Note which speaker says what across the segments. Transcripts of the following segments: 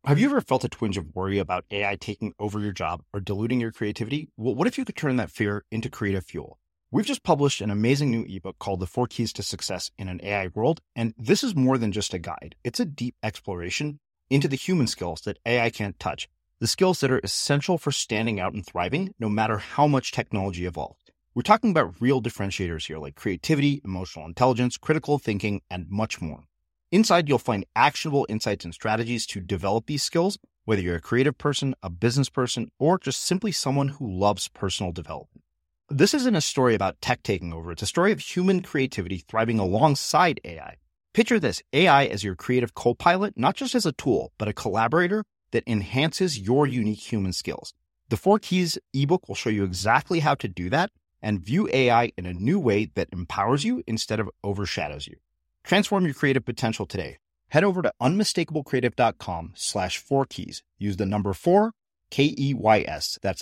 Speaker 1: Have you ever felt a twinge of worry about AI taking over your job or diluting your creativity? Well, what if you could turn that fear into creative fuel? We've just published an amazing new ebook called The 4 Keys to Success in an AI World, and this is more than just a guide. It's a deep exploration into the human skills that AI can't touch, the skills that are essential for standing out and thriving, no matter how much technology evolves. We're talking about real differentiators here, like creativity, emotional intelligence, critical thinking, and much more. Inside, you'll find actionable insights and strategies to develop these skills, whether you're a creative person, a business person, or just simply someone who loves personal development. This isn't a story about tech taking over. It's a story of human creativity thriving alongside AI. Picture this, AI as your creative co-pilot, not just as a tool, but a collaborator that enhances your unique human skills. The 4 Keys ebook will show you exactly how to do that and view AI in a new way that empowers you instead of overshadows you. Transform your creative potential today. Head over to unmistakablecreative.com/4keys. Use the number 4, KEYS. That's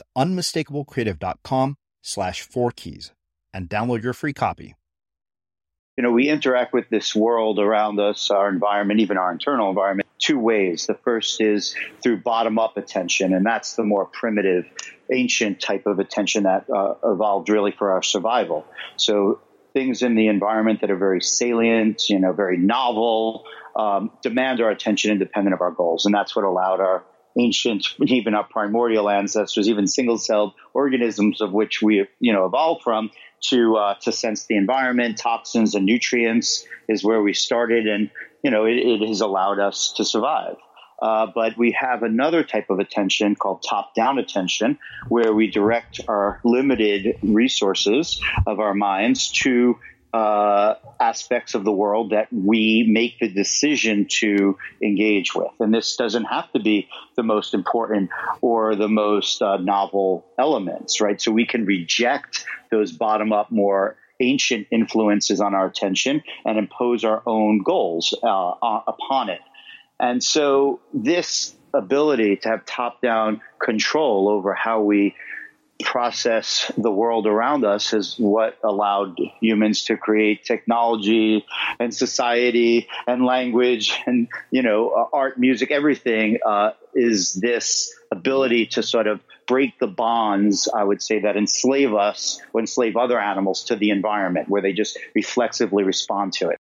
Speaker 1: unmistakablecreative.com/4keys and download your free copy.
Speaker 2: We interact with this world around us, our environment, even our internal environment, two ways. The first is through bottom-up attention, and that's the more primitive, ancient type of attention that evolved really for our survival. So things in the environment that are very salient, very novel, demand our attention independent of our goals. And that's what allowed our ancient, even our primordial ancestors, even single-celled organisms of which we, evolved from, to sense the environment, toxins and nutrients is where we started. And, it has allowed us to survive. But we have another type of attention called top-down attention, where we direct our limited resources of our minds to aspects of the world that we make the decision to engage with. And this doesn't have to be the most important or the most novel elements, right? So we can reject those bottom-up, more ancient influences on our attention and impose our own goals upon it. And so this ability to have top-down control over how we process the world around us is what allowed humans to create technology and society and language and, art, music, everything is this ability to sort of break the bonds, I would say, that enslave us or enslave other animals to the environment, where they just reflexively respond to it.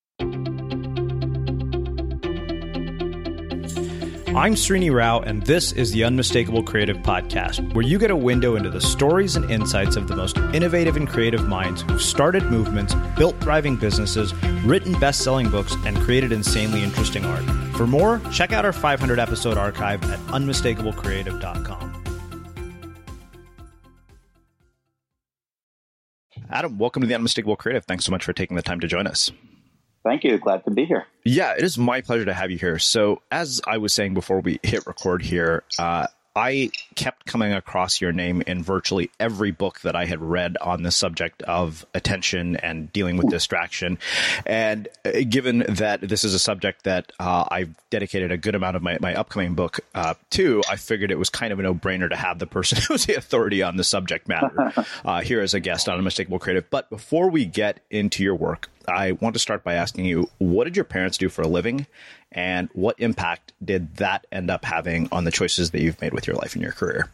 Speaker 1: I'm Srini Rao, and this is the Unmistakable Creative Podcast, where you get a window into the stories and insights of the most innovative and creative minds who've started movements, built thriving businesses, written best-selling books, and created insanely interesting art. For more, check out our 500-episode archive at unmistakablecreative.com. Adam, welcome to the Unmistakable Creative. Thanks so much for taking the time to join us.
Speaker 2: Thank you. Glad to be here.
Speaker 1: Yeah, it is my pleasure to have you here. So as I was saying before we hit record here, I kept coming across your name in virtually every book that I had read on the subject of attention and dealing with distraction. And given that this is a subject that I've dedicated a good amount of my upcoming book to, I figured it was kind of a no-brainer to have the person who's the authority on the subject matter here as a guest on Unmistakable Creative. But before we get into your work, I want to start by asking you, what did your parents do for a living? And what impact did that end up having on the choices that you've made with your life and your career?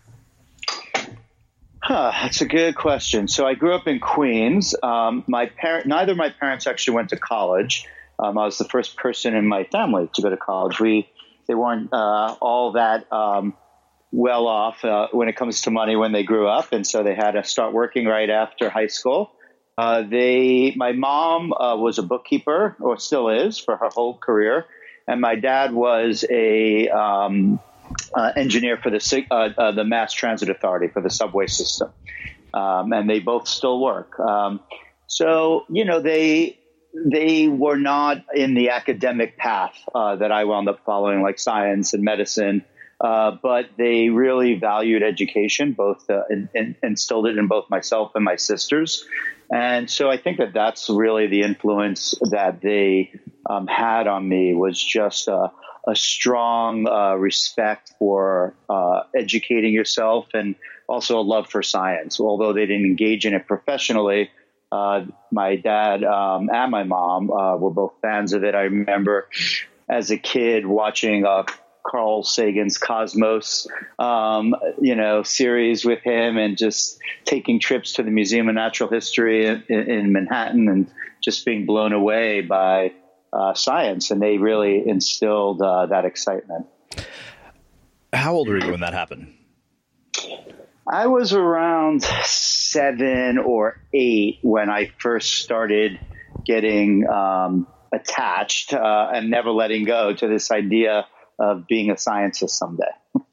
Speaker 2: That's a good question. So I grew up in Queens. Neither of my parents actually went to college. I was the first person in my family to go to college. They weren't all that well off when it comes to money when they grew up, and so they had to start working right after high school. My mom was a bookkeeper, or still is, for her whole career. And my dad was a engineer for the Mass Transit Authority, for the subway system. And they both still work. So, they were not in the academic path that I wound up following, like science and medicine. But they really valued education, both and instilled it in both myself and my sisters. And so I think that that's really the influence that they had on me, was just a strong respect for educating yourself, and also a love for science. Although they didn't engage in it professionally, my dad and my mom were both fans of it. I remember as a kid watching Carl Sagan's Cosmos, series with him, and just taking trips to the Museum of Natural History in Manhattan and just being blown away by science. And they really instilled that excitement.
Speaker 1: How old were you when that happened?
Speaker 2: I was around 7 or 8 when I first started getting attached and never letting go to this idea of being a scientist someday.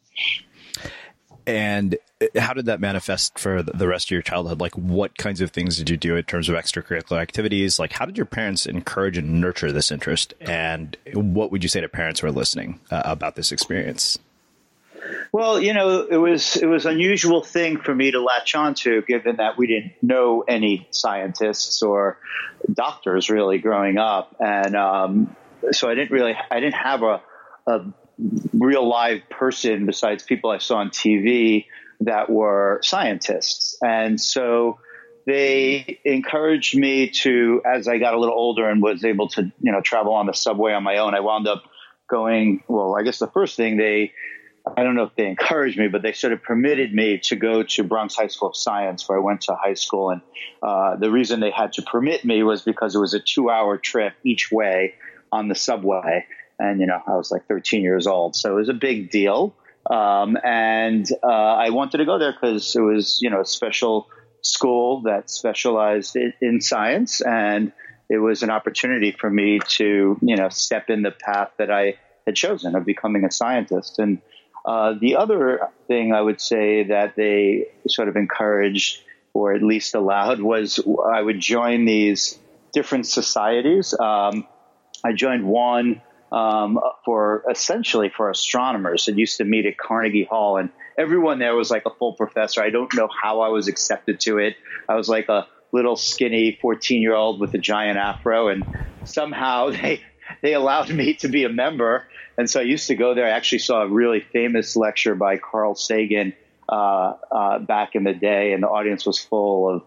Speaker 1: And how did that manifest for the rest of your childhood? Like, what kinds of things did you do in terms of extracurricular activities? Like, how did your parents encourage and nurture this interest? And what would you say to parents who are listening about this experience?
Speaker 2: Well, it was an unusual thing for me to latch onto, given that we didn't know any scientists or doctors really growing up. And so I didn't have a real live person besides people I saw on TV that were scientists. And so they encouraged me to, as I got a little older and was able to, travel on the subway on my own, I wound up going, well, I guess the first thing I don't know if they encouraged me, but they sort of permitted me to go to Bronx High School of Science, where I went to high school. And the reason they had to permit me was because it was a 2-hour trip each way on the subway. And, I was like 13 years old. So it was a big deal. And I wanted to go there because it was, a special school that specialized in science. And it was an opportunity for me to, step in the path that I had chosen of becoming a scientist. And the other thing I would say that they sort of encouraged, or at least allowed, was I would join these different societies. I joined one for astronomers that used to meet at Carnegie Hall, and everyone there was like a full professor. I don't know how I was accepted to it. I was like a little skinny 14-year-old with a giant afro, and somehow they allowed me to be a member. And so I used to go there. I actually saw a really famous lecture by Carl Sagan back in the day, and the audience was full of,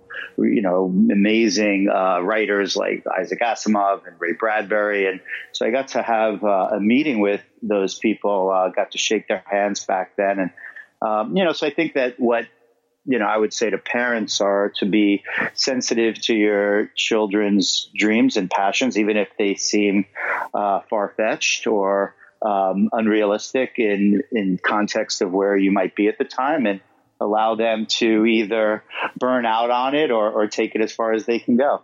Speaker 2: amazing writers like Isaac Asimov and Ray Bradbury. And so I got to have a meeting with those people, got to shake their hands back then. And, so I think that what, I would say to parents are to be sensitive to your children's dreams and passions, even if they seem far-fetched or unrealistic in context of where you might be at the time, and allow them to either burn out on it or take it as far as they can go.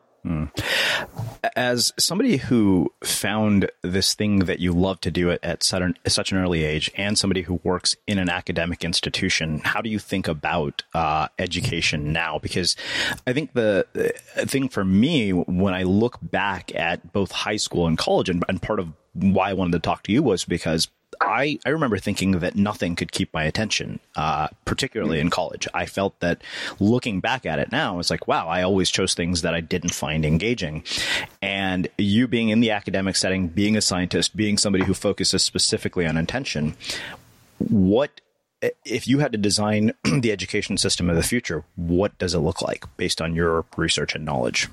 Speaker 1: As somebody who found this thing that you love to do at such an early age, and somebody who works in an academic institution, how do you think about education now? Because I think the thing for me, when I look back at both high school and college, and part of why I wanted to talk to you was because I remember thinking that nothing could keep my attention, particularly in college. I felt that looking back at it now, it's like, wow, I always chose things that I didn't find engaging. And you being in the academic setting, being a scientist, being somebody who focuses specifically on intention, what, if you had to design the education system of the future, what does it look like based on your research and knowledge?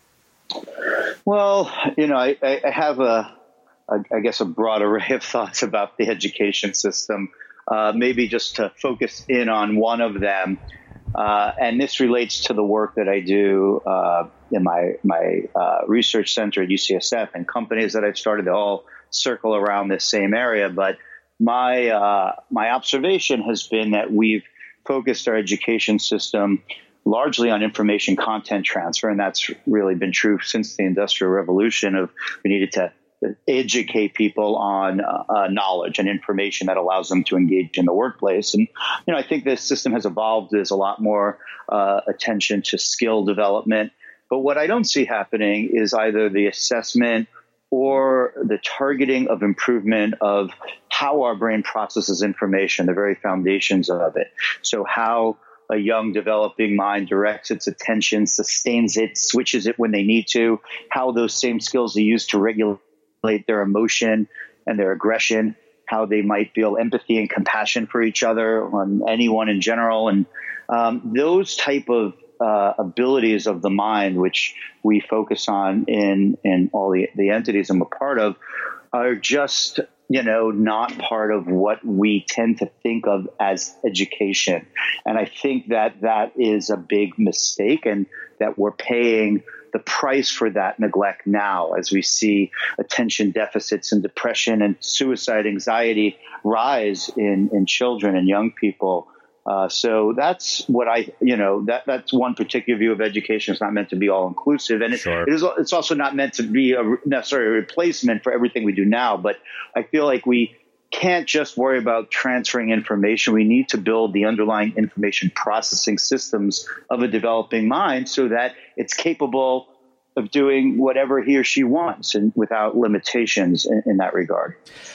Speaker 2: Well, I have I guess a broad array of thoughts about the education system, maybe just to focus in on one of them. And this relates to the work that I do in my research center at UCSF, and companies that I've started. They all circle around this same area. But my observation has been that we've focused our education system largely on information content transfer. And that's really been true since the Industrial Revolution. We needed to educate people on knowledge and information that allows them to engage in the workplace. And, I think this system has evolved. There's a lot more attention to skill development. But what I don't see happening is either the assessment or the targeting of improvement of how our brain processes information, the very foundations of it. So how a young developing mind directs its attention, sustains it, switches it when they need to, how those same skills are used to regulate their emotion and their aggression, how they might feel empathy and compassion for each other, on anyone in general. And those type of abilities of the mind, which we focus on in all the entities I'm a part of, are just, not part of what we tend to think of as education. And I think that that is a big mistake, and that we're paying the price for that neglect now as we see attention deficits and depression and suicide anxiety rise in children and young people. So that's what that's one particular view of education. It's not meant to be all inclusive, and it's also not meant to be necessarily a replacement for everything we do now. But I feel like we can't just worry about transferring information. We need to build the underlying information processing systems of a developing mind so that it's capable of doing whatever he or she wants and without limitations in that regard.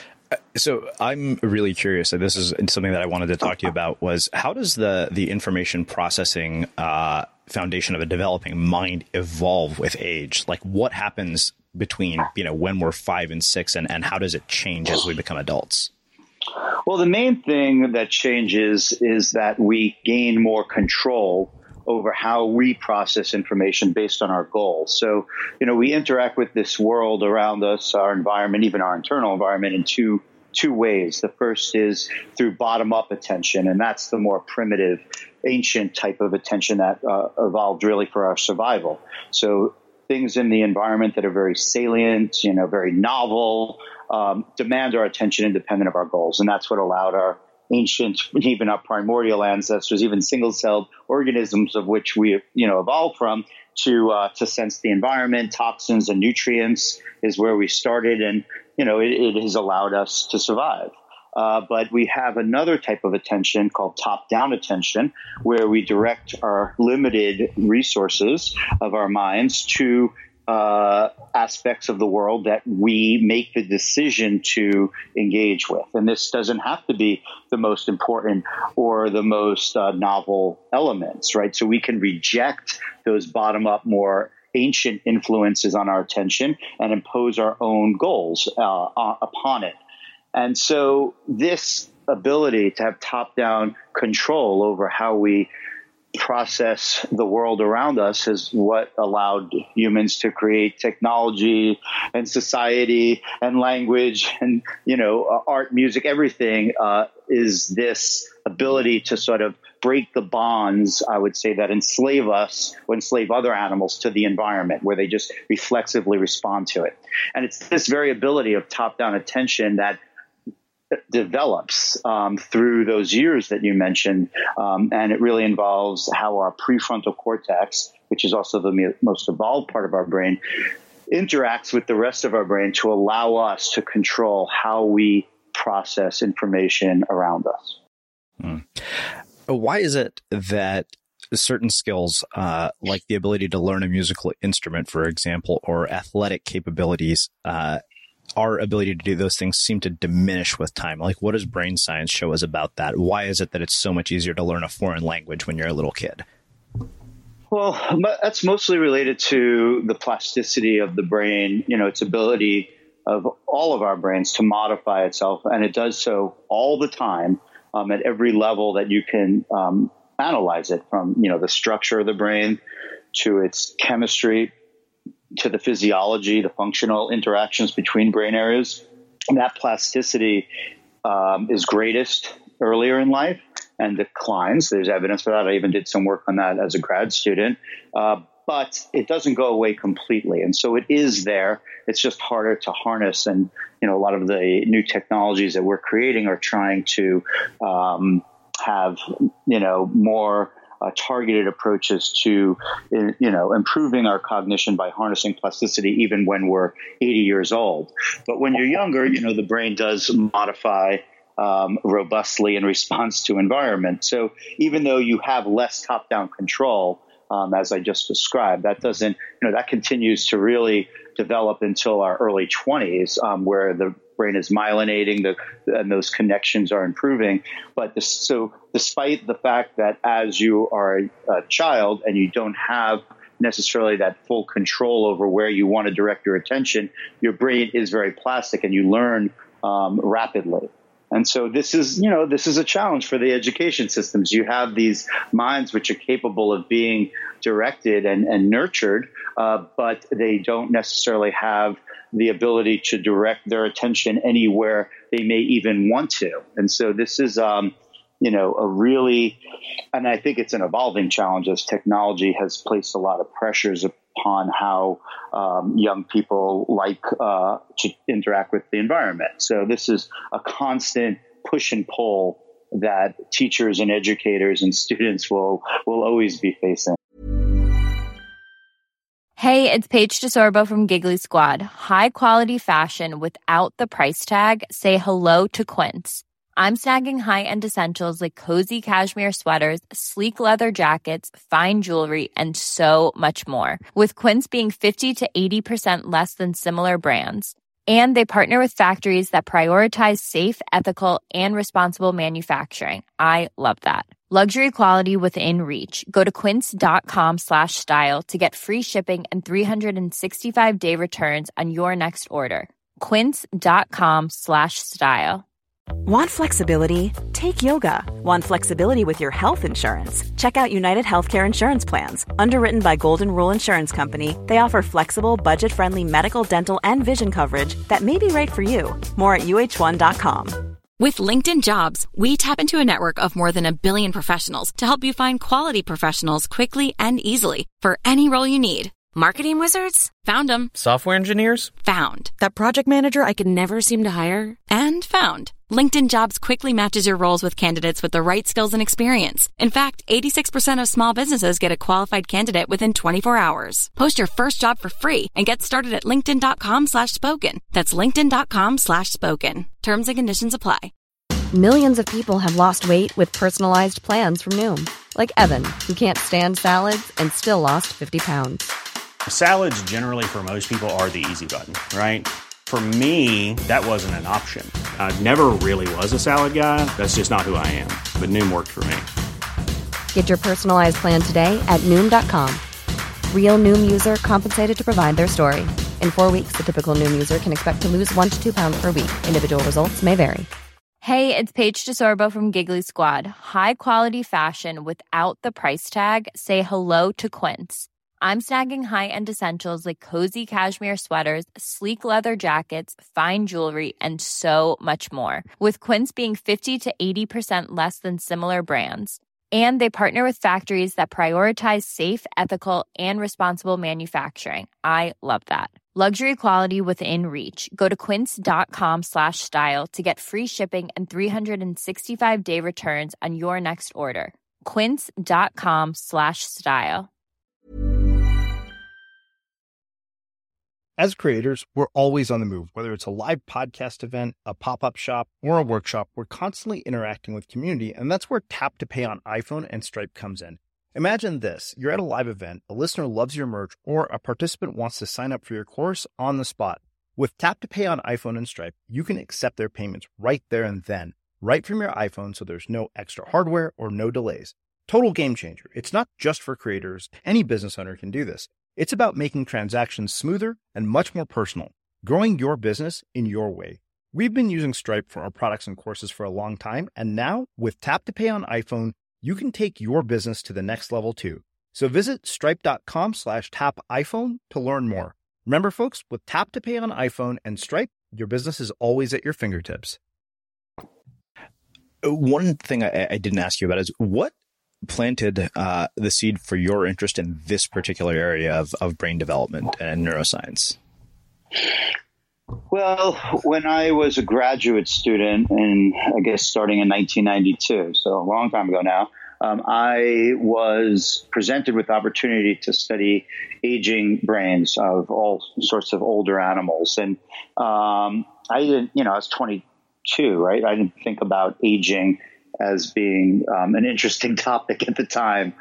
Speaker 1: So I'm really curious. This is something that I wanted to talk to you about. Was how does the information processing foundation of a developing mind evolve with age? Like, what happens between when we're 5 and 6, and how does it change as we become adults?
Speaker 2: Well, the main thing that changes is that we gain more control over how we process information based on our goals. So, we interact with this world around us, our environment, even our internal environment, in two ways. The first is through bottom-up attention, and that's the more primitive, ancient type of attention that evolved really for our survival. So things in the environment that are very salient, very novel, demand our attention independent of our goals. And that's what allowed our ancient, even our primordial ancestors, even single-celled organisms of which we, evolved from, to sense the environment. Toxins and nutrients is where we started, and it has allowed us to survive. But we have another type of attention called top-down attention, where we direct our limited resources of our minds to aspects of the world that we make the decision to engage with. And this doesn't have to be the most important or the most novel elements, right? So we can reject those bottom-up, more ancient influences on our attention and impose our own goals upon it. And so this ability to have top-down control over how we process the world around us is what allowed humans to create technology and society and language and, art, music, everything is this ability to sort of break the bonds, I would say, that enslave us or enslave other animals to the environment, where they just reflexively respond to it. And it's this variability of top-down attention that develops through those years that you mentioned, and it really involves how our prefrontal cortex, which is also the most evolved part of our brain, interacts with the rest of our brain to allow us to control how we process information around us.
Speaker 1: Why is it that certain skills, like the ability to learn a musical instrument, for example, or athletic capabilities, our ability to do those things seem to diminish with time? Like, what does brain science show us about that? Why is it that it's so much easier to learn a foreign language when you're a little kid?
Speaker 2: Well, that's mostly related to the plasticity of the brain, its ability of all of our brains to modify itself. And it does so all the time at every level that you can analyze it, from, the structure of the brain to its chemistry, to the physiology, the functional interactions between brain areas. And that plasticity is greatest earlier in life and declines. There's evidence for that. I even did some work on that as a grad student. But it doesn't go away completely. And so it is there. It's just harder to harness. And, a lot of the new technologies that we're creating are trying to have, more targeted approaches to, improving our cognition by harnessing plasticity even when we're 80 years old. But when you're younger, the brain does modify robustly in response to environment. So even though you have less top-down control, as I just described, that doesn't, that continues to really develop until our early 20s, where the brain is myelinating, and those connections are improving. But so despite the fact that as you are a child and you don't have necessarily that full control over where you want to direct your attention, your brain is very plastic and you learn rapidly. And so this is a challenge for the education systems. You have these minds which are capable of being directed and nurtured, but they don't necessarily have the ability to direct their attention anywhere they may even want to. And so this is, a really, and I think it's an evolving challenge as technology has placed a lot of pressures upon how young people like to interact with the environment. So this is a constant push and pull that teachers and educators and students will always be facing.
Speaker 3: Hey, it's Paige DeSorbo from Giggly Squad. High quality fashion without the price tag. Say hello to Quince. I'm snagging high-end essentials like cozy cashmere sweaters, sleek leather jackets, fine jewelry, and so much more. With Quince being 50 to 80% less than similar brands. And they partner with factories that prioritize safe, ethical, and responsible manufacturing. I love that. Luxury quality within reach. Go to quince.com/style to get free shipping and 365-day returns on your next order. Quince.com/style.
Speaker 4: Want flexibility? Take yoga. Want flexibility with your health insurance? Check out United Healthcare Insurance Plans. Underwritten by Golden Rule Insurance Company, they offer flexible, budget-friendly medical, dental, and vision coverage that may be right for you. More at uh1.com.
Speaker 5: With LinkedIn Jobs, we tap into a network of more than 1 billion professionals to help you find quality professionals quickly and easily for any role you need. Marketing wizards? Found them.
Speaker 6: Software engineers?
Speaker 5: Found. That project manager I could never seem to hire? And found. LinkedIn Jobs quickly matches your roles with candidates with the right skills and experience. In fact, 86% of small businesses get a qualified candidate within 24 hours. Post your first job for free and get started at linkedin.com/spoken. That's linkedin.com/spoken. Terms and conditions apply.
Speaker 7: Millions of people have lost weight with personalized plans from Noom. Like Evan, who can't stand salads and still lost 50 pounds.
Speaker 8: Salads generally for most people are the easy button, right? For me, that wasn't an option. I never really was a salad guy. That's just not who I am. But Noom worked for me.
Speaker 7: Get your personalized plan today at Noom.com. Real Noom user compensated to provide their story. In 4 weeks, the typical Noom user can expect to lose 1 to 2 pounds per week. Individual results may vary.
Speaker 3: Hey, it's Paige DeSorbo from Giggly Squad. High quality fashion without the price tag. Say hello to Quince. I'm snagging high-end essentials like cozy cashmere sweaters, sleek leather jackets, fine jewelry, and so much more. With Quince being 50 to 80% less than similar brands. And they partner with factories that prioritize safe, ethical, and responsible manufacturing. I love that. Luxury quality within reach. Go to quince.com/style to get free shipping and 365-day returns on your next order. Quince.com/style.
Speaker 1: As creators, we're always on the move. Whether it's a live podcast event, a pop-up shop, or a workshop, we're constantly interacting with community, and that's where Tap to Pay on iPhone and Stripe comes in. Imagine this. You're at a live event, a listener loves your merch, or a participant wants to sign up for your course on the spot. With Tap to Pay on iPhone and Stripe, you can accept their payments right there and then, right from your iPhone, so there's no extra hardware or no delays. Total game changer. It's not just for creators. Any business owner can do this. It's about making transactions smoother and much more personal, growing your business in your way. We've been using Stripe for our products and courses for a long time, and now with Tap to Pay on iPhone, you can take your business to the next level too. So visit stripe.com/tapiphone to learn more. Remember, folks, with Tap to Pay on iPhone and Stripe, your business is always at your fingertips.
Speaker 6: One thing I didn't ask you about is what planted the seed for your interest in this particular area of brain development and neuroscience?
Speaker 2: Well, when I was a graduate student, and I guess starting in 1992, so a long time ago now, I was presented with the opportunity to study aging brains of all sorts of older animals. And I didn't, I was 22, right? I didn't think about aging as being an interesting topic at the time.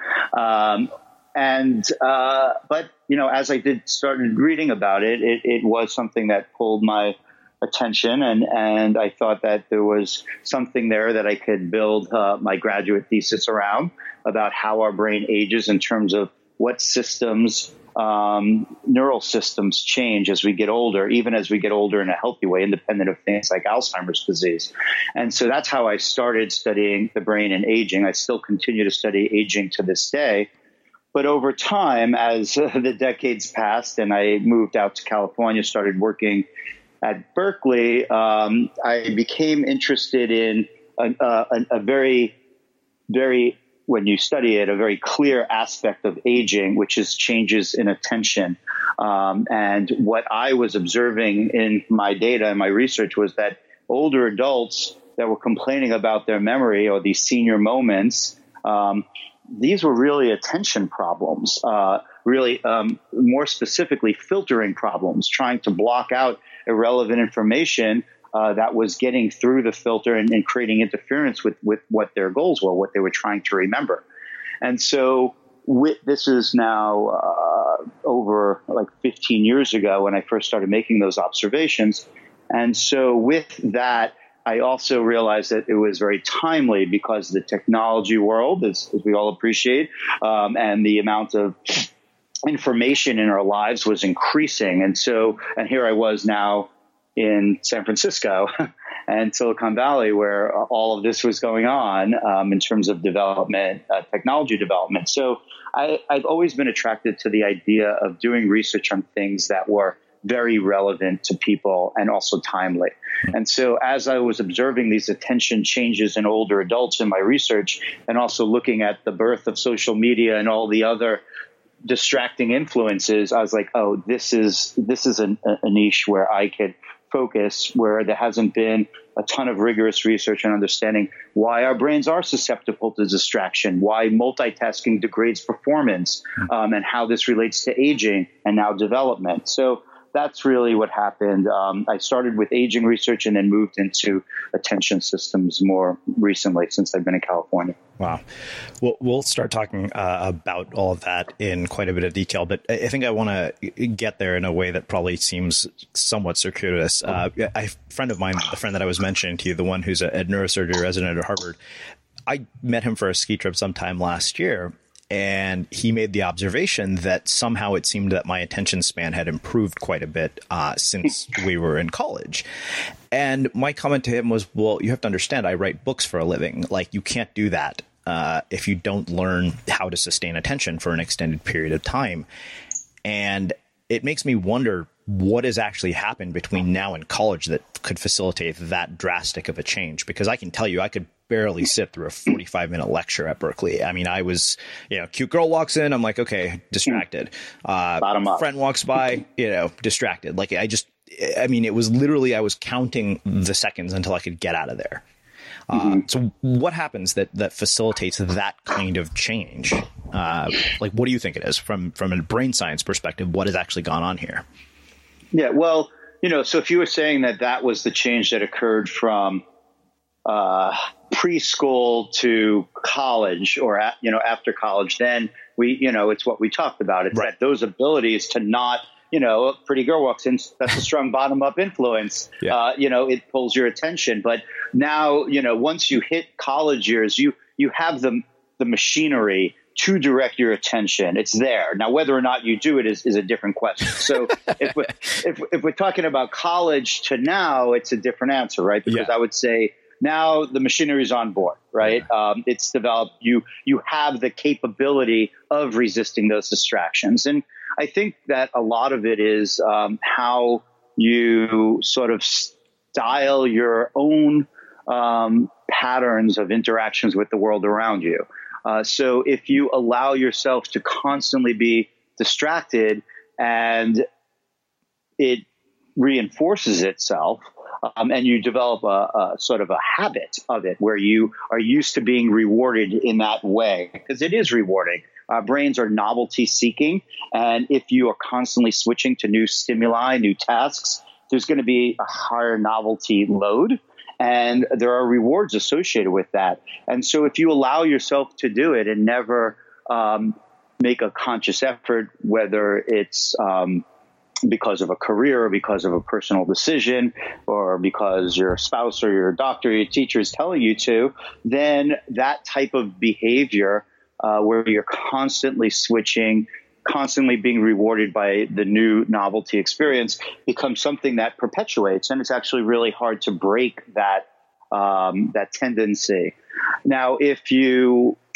Speaker 2: But as I started reading about it, it was something that pulled my attention. And I thought that there was something there that I could build my graduate thesis around about how our brain ages in terms of what systems, neural systems change as we get older, even as we get older in a healthy way, independent of things like Alzheimer's disease. And so that's how I started studying the brain and aging. I still continue to study aging to this day. But over time, as the decades passed and I moved out to California, started working at Berkeley, I became interested in a very, very, when you study it, a very clear aspect of aging, which is changes in attention. And what I was observing in my data and my research was that older adults that were complaining about their memory or these senior moments, these were really attention problems, more specifically filtering problems, trying to block out irrelevant information that was getting through the filter and creating interference with what their goals were, what they were trying to remember. And so this is now over like 15 years ago when I first started making those observations. And so with that, I also realized that it was very timely because the technology world, as we all appreciate, and the amount of information in our lives was increasing. And here I was now in San Francisco and Silicon Valley, where all of this was going on in terms of development, technology development. So I've always been attracted to the idea of doing research on things that were very relevant to people and also timely. And so as I was observing these attention changes in older adults in my research, and also looking at the birth of social media and all the other distracting influences, I was like, oh, this is a niche where I could focus, where there hasn't been a ton of rigorous research and understanding why our brains are susceptible to distraction, why multitasking degrades performance, and how this relates to aging and now development. So that's really what happened. I started with aging research and then moved into attention systems more recently since I've been in California.
Speaker 6: Wow. Well, we'll start talking about all of that in quite a bit of detail, but I think I want to get there in a way that probably seems somewhat circuitous. A friend of mine, the friend that I was mentioning to you, the one who's a neurosurgery resident at Harvard, I met him for a ski trip sometime last year. And he made the observation that somehow it seemed that my attention span had improved quite a bit since we were in college. And my comment to him was, well, you have to understand, I write books for a living. Like, you can't do that if you don't learn how to sustain attention for an extended period of time. And it makes me wonder what has actually happened between now and college that could facilitate that drastic of a change. Because I can tell you, I could barely sit through a 45-minute lecture at Berkeley. I mean, I was, cute girl walks in, I'm like, okay, distracted.
Speaker 2: Bottom up.
Speaker 6: Friend walks by, distracted. Like, it was literally, I was counting the seconds until I could get out of there. So what happens that facilitates that kind of change? What do you think it is from a brain science perspective? What has actually gone on here?
Speaker 2: Yeah, well, so if you were saying that was the change that occurred from preschool to college or, after college, then it's what we talked about. It's right. That those abilities to not, a pretty girl walks in, that's a strong bottom up influence. Yeah. It pulls your attention. But now, once you hit college years, you have the machinery to direct your attention. It's there. Now, whether or not you do it is a different question. So if we're talking about college to now, it's a different answer, right? Because I would say now the machinery is on board, right? Yeah. It's developed. You have the capability of resisting those distractions. And I think that a lot of it is how you sort of style your own patterns of interactions with the world around you. So if you allow yourself to constantly be distracted and it reinforces itself, and you develop a sort of a habit of it where you are used to being rewarded in that way, because it is rewarding. Our brains are novelty seeking. And if you are constantly switching to new stimuli, new tasks, there's going to be a higher novelty load. And there are rewards associated with that. And so if you allow yourself to do it and never make a conscious effort, whether it's because of a career or because of a personal decision or because your spouse or your doctor or your teacher is telling you to, then that type of behavior where you're constantly switching, constantly being rewarded by the new novelty experience becomes something that perpetuates. And it's actually really hard to break that tendency. Now, if you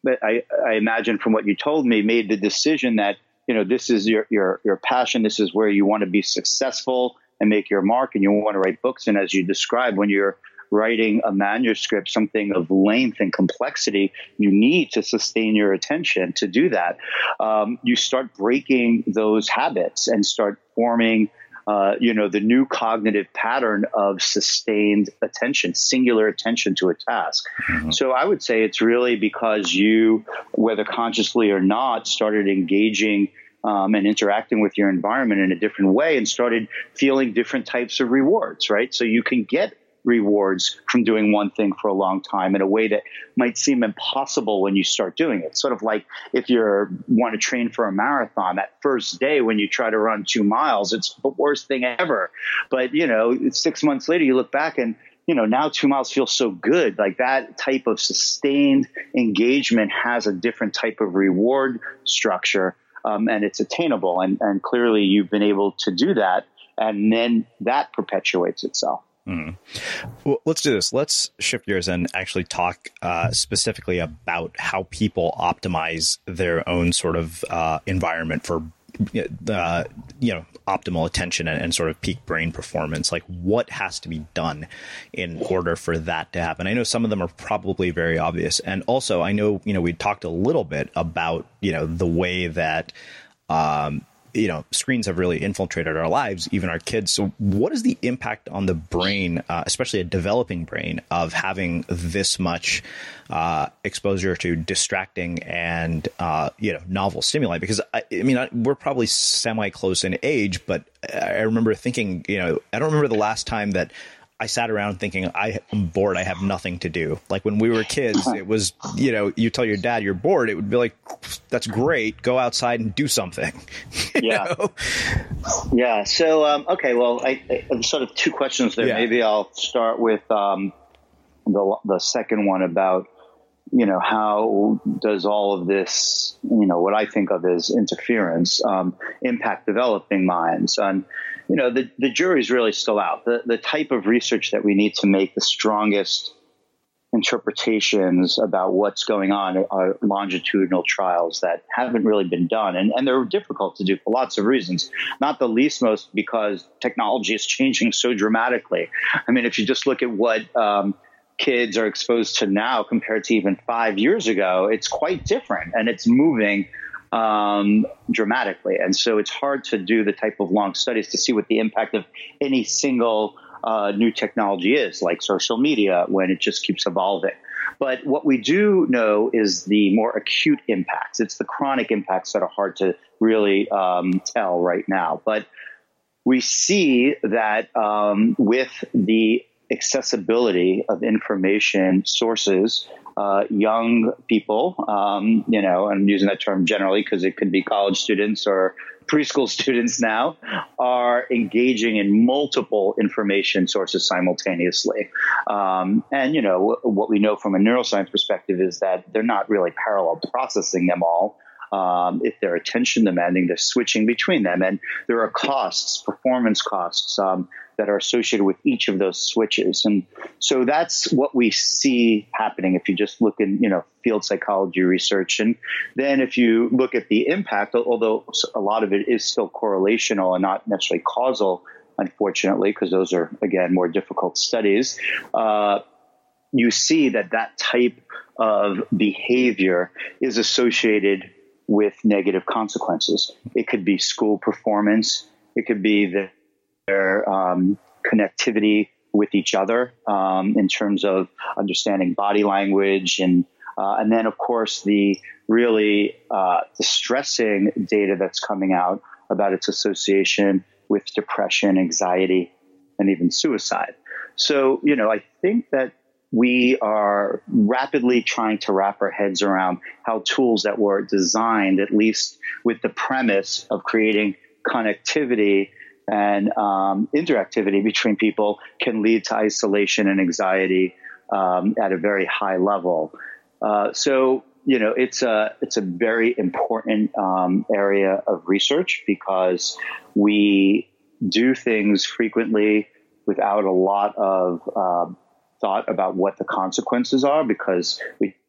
Speaker 2: I imagine from what you told me, made the decision that, this is your passion. This is where you want to be successful and make your mark, and you want to write books. And as you described, when you're writing a manuscript, something of length and complexity, you need to sustain your attention to do that. You start breaking those habits and start forming the new cognitive pattern of sustained attention, singular attention to a task. Mm-hmm. So I would say it's really because you, whether consciously or not, started engaging and interacting with your environment in a different way and started feeling different types of rewards, right? So you can get rewards from doing one thing for a long time in a way that might seem impossible when you start doing it. Sort of like if you want to train for a marathon, that first day when you try to run 2 miles, it's the worst thing ever. But, 6 months later, you look back and, now 2 miles feels so good. Like that type of sustained engagement has a different type of reward structure, and it's attainable. And clearly you've been able to do that. And then that perpetuates itself.
Speaker 6: Mm. Well, let's do this. Let's shift gears and actually talk specifically about how people optimize their own sort of environment for optimal attention and sort of peak brain performance. Like what has to be done in order for that to happen? I know some of them are probably very obvious. And also I know, we talked a little bit about, the way that screens have really infiltrated our lives, even our kids. So what is the impact on the brain, especially a developing brain, of having this much exposure to distracting and, novel stimuli? Because, we're probably semi-close in age, but I remember thinking, I don't remember the last time that I sat around thinking, I'm bored, I have nothing to do. Like when we were kids, it was, you tell your dad you're bored, it would be like, that's great, go outside and do something.
Speaker 2: Yeah. Yeah. So, okay, well, I sort of two questions there. Yeah. Maybe I'll start with the second one about, how does all of this, what I think of as interference, impact developing minds? And, the jury's really still out. The type of research that we need to make the strongest interpretations about what's going on are longitudinal trials that haven't really been done. And they're difficult to do for lots of reasons, not the least most because technology is changing so dramatically. I mean, if you just look at what kids are exposed to now compared to even 5 years ago, it's quite different and it's moving dramatically. And so it's hard to do the type of long studies to see what the impact of any single new technology is, like social media, when it just keeps evolving. But what we do know is the more acute impacts. It's the chronic impacts that are hard to really tell right now. But we see that with the accessibility of information sources, young people, I'm using that term generally because it could be college students or preschool students now, are engaging in multiple information sources simultaneously. And, what we know from a neuroscience perspective is that they're not really parallel processing them all. If they're attention demanding, they're switching between them. And there are costs, performance costs, that are associated with each of those switches. And so that's what we see happening if you just look in, field psychology research. And then if you look at the impact, although a lot of it is still correlational and not necessarily causal, unfortunately, because those are, again, more difficult studies, you see that type of behavior is associated with negative consequences. It could be school performance. It could be their connectivity with each other in terms of understanding body language. And then, of course, the really distressing data that's coming out about its association with depression, anxiety, and even suicide. So, I think that we are rapidly trying to wrap our heads around how tools that were designed, at least with the premise of creating connectivity and interactivity between people, can lead to isolation and anxiety at a very high level. So, it's a very important area of research because we do things frequently without a lot of thought about what the consequences are, because we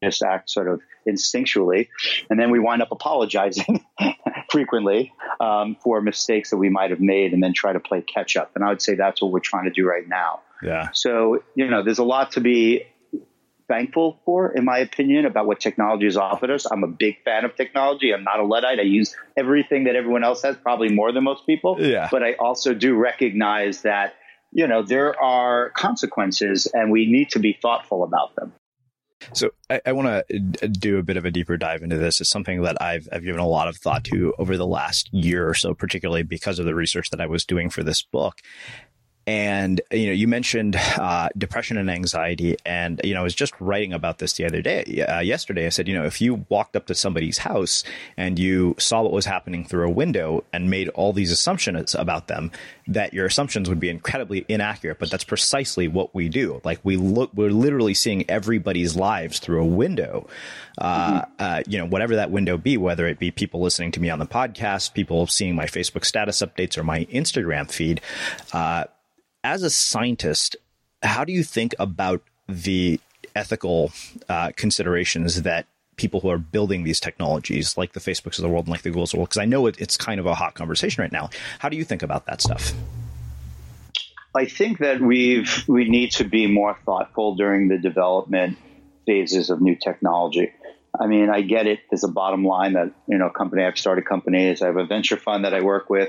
Speaker 2: just act sort of instinctually. And then we wind up apologizing frequently for mistakes that we might have made and then try to play catch up. And I would say that's what we're trying to do right now.
Speaker 6: Yeah.
Speaker 2: So, there's a lot to be thankful for, in my opinion, about what technology has offered us. I'm a big fan of technology. I'm not a Luddite. I use everything that everyone else has, probably more than most people.
Speaker 6: Yeah.
Speaker 2: But I also do recognize that, there are consequences and we need to be thoughtful about them.
Speaker 6: So I want to do a bit of a deeper dive into this. It's something that I've given a lot of thought to over the last year or so, particularly because of the research that I was doing for this book. And, you mentioned depression and anxiety. And, I was just writing about this the other day. Yesterday, I said, if you walked up to somebody's house and you saw what was happening through a window and made all these assumptions about them, that your assumptions would be incredibly inaccurate. But that's precisely what we do. Like we're literally seeing everybody's lives through a window, whatever that window be, whether it be people listening to me on the podcast, people seeing my Facebook status updates or my Instagram feed. As a scientist, how do you think about the ethical considerations that people who are building these technologies, like the Facebooks of the world and like the Googles of the world, because I know it's kind of a hot conversation right now. How do you think about that stuff?
Speaker 2: I think that we need to be more thoughtful during the development phases of new technology. I mean, I get it. There's a bottom line that, I've started companies. I have a venture fund that I work with.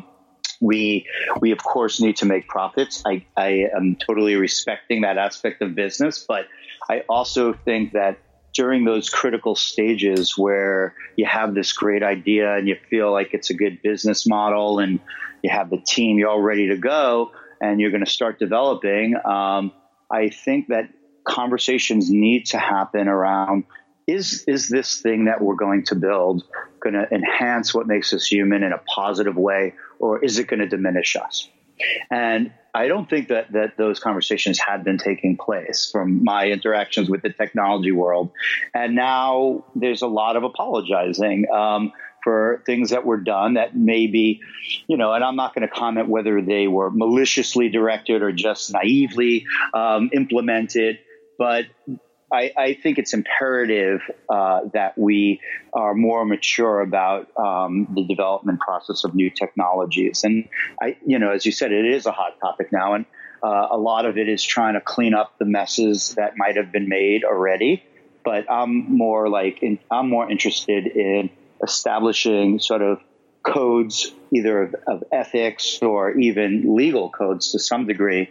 Speaker 2: We of course need to make profits. I am totally respecting that aspect of business, but I also think that during those critical stages where you have this great idea and you feel like it's a good business model and you have the team, you're all ready to go and you're going to start developing, I think that conversations need to happen around, is this thing that we're going to build going to enhance what makes us human in a positive way, or is it going to diminish us? And I don't think that those conversations had been taking place from my interactions with the technology world. And now there's a lot of apologizing for things that were done that maybe, and I'm not going to comment whether they were maliciously directed or just naively implemented, but I think it's imperative that we are more mature about the development process of new technologies. And as you said, it is a hot topic now, and a lot of it is trying to clean up the messes that might have been made already. But I'm more interested in establishing sort of codes, either of ethics or even legal codes to some degree,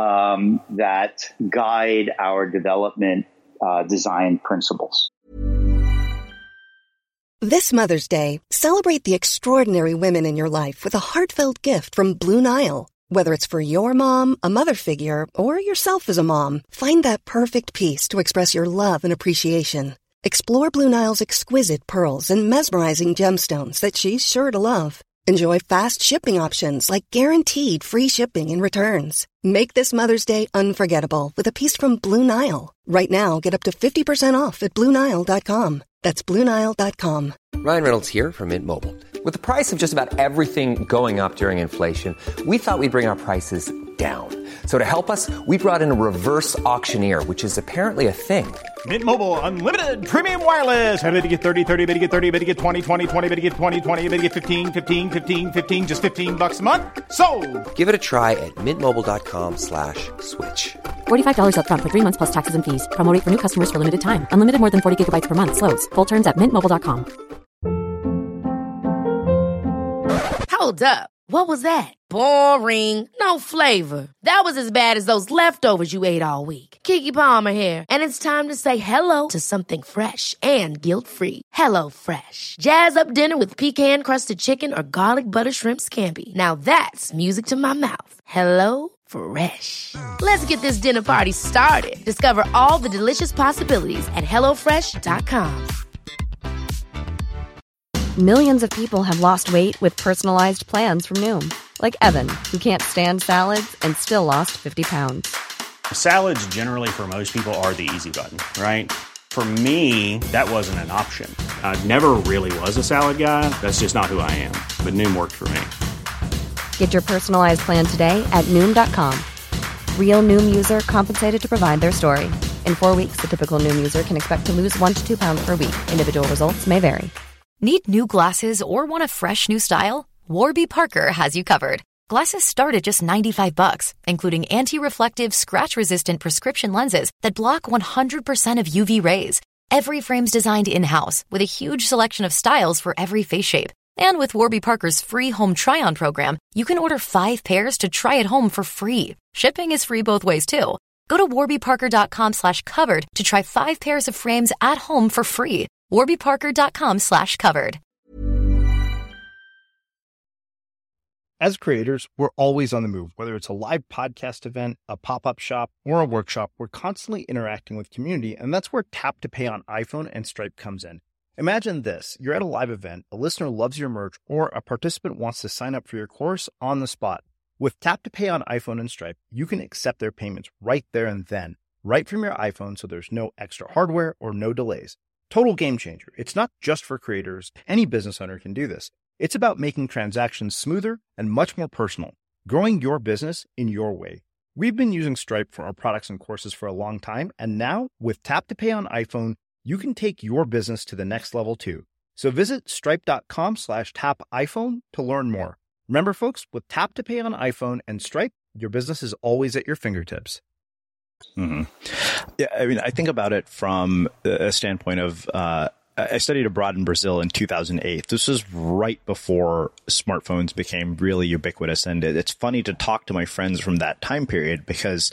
Speaker 2: that guide our development design principles.
Speaker 9: This Mother's Day, celebrate the extraordinary women in your life with a heartfelt gift from Blue Nile. Whether it's for your mom, a mother figure, or yourself as a mom, find that perfect piece to express your love and appreciation. Explore Blue Nile's exquisite pearls and mesmerizing gemstones that she's sure to love. Enjoy fast shipping options like guaranteed free shipping and returns. Make this Mother's Day unforgettable with a piece from Blue Nile. Right now, get up to 50% off at BlueNile.com. That's BlueNile.com.
Speaker 10: Ryan Reynolds here from Mint Mobile. With the price of just about everything going up during inflation, we thought we'd bring our prices down. So to help us, we brought in a reverse auctioneer, which is apparently a thing.
Speaker 11: Mint Mobile Unlimited Premium Wireless. How to get 30, 30, bit to get 30, bit to get 20, 20, 20, bit to get 20, 20, bit to get 15, 15, 15, 15, just $15 a month? Sold!
Speaker 10: Give it a try at mintmobile.com/switch.
Speaker 5: $45 up front for 3 months plus taxes and fees. Promo rate for new customers for limited time. Unlimited more than 40 gigabytes per month. Slows full terms at mintmobile.com.
Speaker 12: Hold up. What was that? Boring. No flavor. That was as bad as those leftovers you ate all week. Keke Palmer here. And it's time to say hello to something fresh and guilt-free. Hello Fresh. Jazz up dinner with pecan-crusted chicken or garlic butter shrimp scampi. Now that's music to my mouth. Hello Fresh. Let's get this dinner party started. Discover all the delicious possibilities at HelloFresh.com.
Speaker 7: Millions of people have lost weight with personalized plans from Noom. Like Evan, who can't stand salads and still lost 50 pounds.
Speaker 8: Salads generally for most people are the easy button, right? For me, that wasn't an option. I never really was a salad guy. That's just not who I am. But Noom worked for me.
Speaker 7: Get your personalized plan today at Noom.com. Real Noom user compensated to provide their story. In 4 weeks, the typical Noom user can expect to lose 1 to 2 pounds per week. Individual results may vary.
Speaker 5: Need new glasses or want a fresh new style? Warby Parker has you covered. Glasses start at just $95, including anti-reflective, scratch-resistant prescription lenses that block 100% of UV rays. Every frame's designed in-house with a huge selection of styles for every face shape. And with Warby Parker's free home try-on program, you can order 5 pairs to try at home for free. Shipping is free both ways, too. Go to warbyparker.com/covered to try 5 pairs of frames at home for free. warbyparker.com/covered.
Speaker 1: As creators, we're always on the move. Whether it's a live podcast event, a pop-up shop, or a workshop, we're constantly interacting with community, and that's where Tap to Pay on iPhone and Stripe comes in. Imagine this. You're at a live event, a listener loves your merch, or a participant wants to sign up for your course on the spot. With Tap to Pay on iPhone and Stripe, you can accept their payments right there and then, right from your iPhone, so there's no extra hardware or no delays. Total game changer. It's not just for creators. Any business owner can do this. It's about making transactions smoother and much more personal, growing your business in your way. We've been using Stripe for our products and courses for a long time, and now with Tap to Pay on iPhone, you can take your business to the next level too. So visit stripe.com/tapiphone to learn more. Remember, folks, with Tap to Pay on iPhone and Stripe, your business is always at your fingertips.
Speaker 6: Mm-hmm. Yeah, I mean, I think about it from a standpoint of I studied abroad in Brazil in 2008. This was right before smartphones became really ubiquitous. And it's funny to talk to my friends from that time period because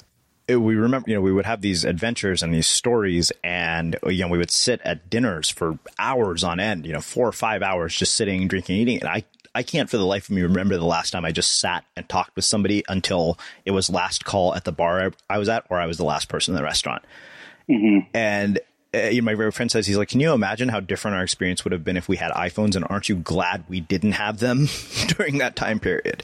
Speaker 6: we remember, we would have these adventures and these stories and, we would sit at dinners for hours on end, 4 or 5 hours just sitting, drinking, eating. And I can't for the life of me remember the last time I just sat and talked with somebody until it was last call at the bar I was at, or I was the last person in the restaurant. Mm-hmm. And my very friend says, he's like, can you imagine how different our experience would have been if we had iPhones? And aren't you glad we didn't have them during that time period?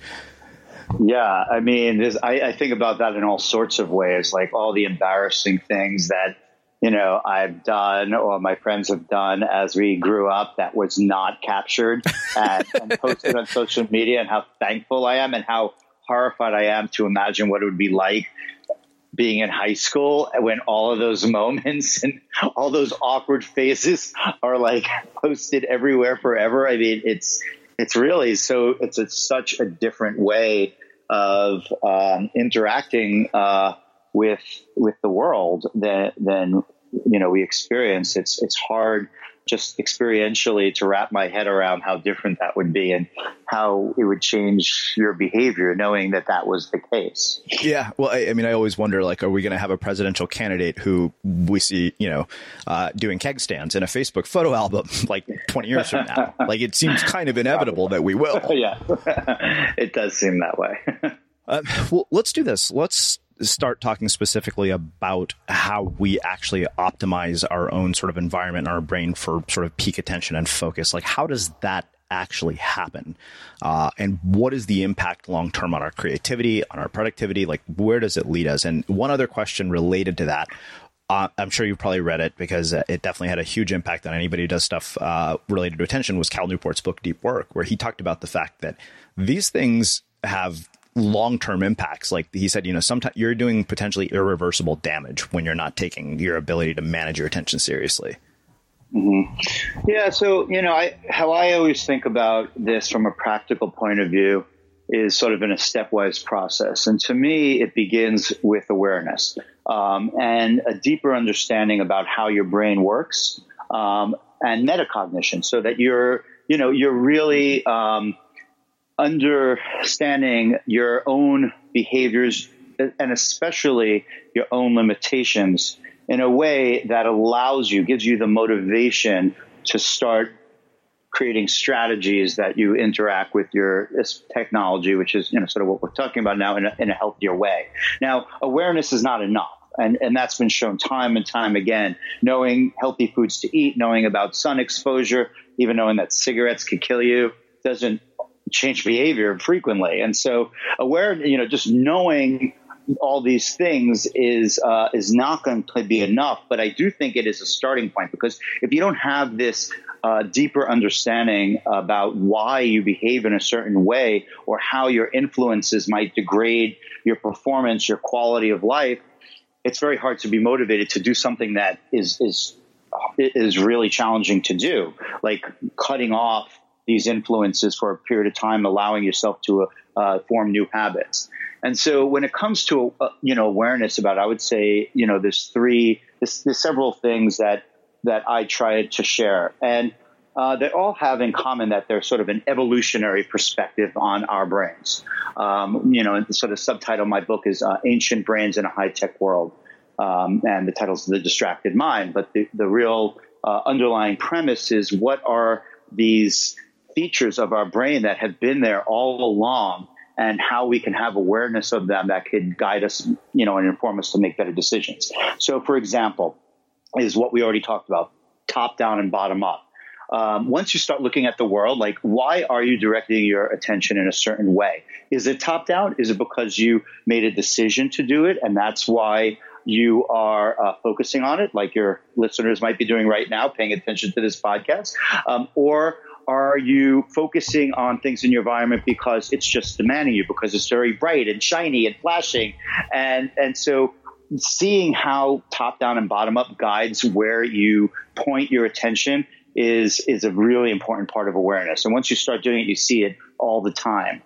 Speaker 2: Yeah, I mean, I think about that in all sorts of ways, like all the embarrassing things that, I've done or my friends have done as we grew up that was not captured and posted on social media, and how thankful I am and how horrified I am to imagine what it would be like being in high school when all of those moments and all those awkward phases are like posted everywhere forever. I mean, it's really it's such a different way of interacting with the world than we experience. It's hard just experientially to wrap my head around how different that would be and how it would change your behavior knowing that was the case.
Speaker 6: Yeah. Well, I mean, I always wonder, like, are we going to have a presidential candidate who we see, doing keg stands in a Facebook photo album like 20 years from now? Like, it seems kind of inevitable that we will.
Speaker 2: Yeah, it does seem that way.
Speaker 6: Well, let's do this. Let's start talking specifically about how we actually optimize our own sort of environment and our brain for sort of peak attention and focus. Like, how does that actually happen? And what is the impact long term on our creativity, on our productivity? Like, where does it lead us? And one other question related to that, I'm sure you've probably read it because it definitely had a huge impact on anybody who does stuff related to attention, was Cal Newport's book, Deep Work, where he talked about the fact that these things have long-term impacts. Like he said, sometimes you're doing potentially irreversible damage when you're not taking your ability to manage your attention seriously.
Speaker 2: Mm-hmm. Yeah. So, how I always think about this from a practical point of view is sort of in a stepwise process. And to me, it begins with awareness and a deeper understanding about how your brain works and metacognition, so that you're really understanding your own behaviors and especially your own limitations in a way that gives you the motivation to start creating strategies that you interact with your technology, which is, sort of what we're talking about now in a healthier way. Now, awareness is not enough. And that's been shown time and time again. Knowing healthy foods to eat, knowing about sun exposure, even knowing that cigarettes could kill you doesn't change behavior frequently. And so just knowing all these things is not going to be enough. But I do think it is a starting point, because if you don't have this deeper understanding about why you behave in a certain way or how your influences might degrade your performance, your quality of life, it's very hard to be motivated to do something that is really challenging to do, like cutting off these influences for a period of time, allowing yourself to form new habits. And so when it comes to, awareness about, I would say, there's several things that I try to share. And they all have in common that they're sort of an evolutionary perspective on our brains. And the sort of subtitle of my book is Ancient Brains in a High-Tech World. And the title's The Distracted Mind. But the real underlying premise is, what are these features of our brain that have been there all along, and how we can have awareness of them that could guide us, and inform us to make better decisions. So, for example, is what we already talked about, top down and bottom up. Once you start looking at the world, like, why are you directing your attention in a certain way? Is it top down? Is it because you made a decision to do it, and that's why you are focusing on it, like your listeners might be doing right now, paying attention to this podcast? Or are you focusing on things in your environment because it's just demanding you, because it's very bright and shiny and flashing? And so seeing how top down and bottom up guides where you point your attention is a really important part of awareness. And once you start doing it, you see it all the time.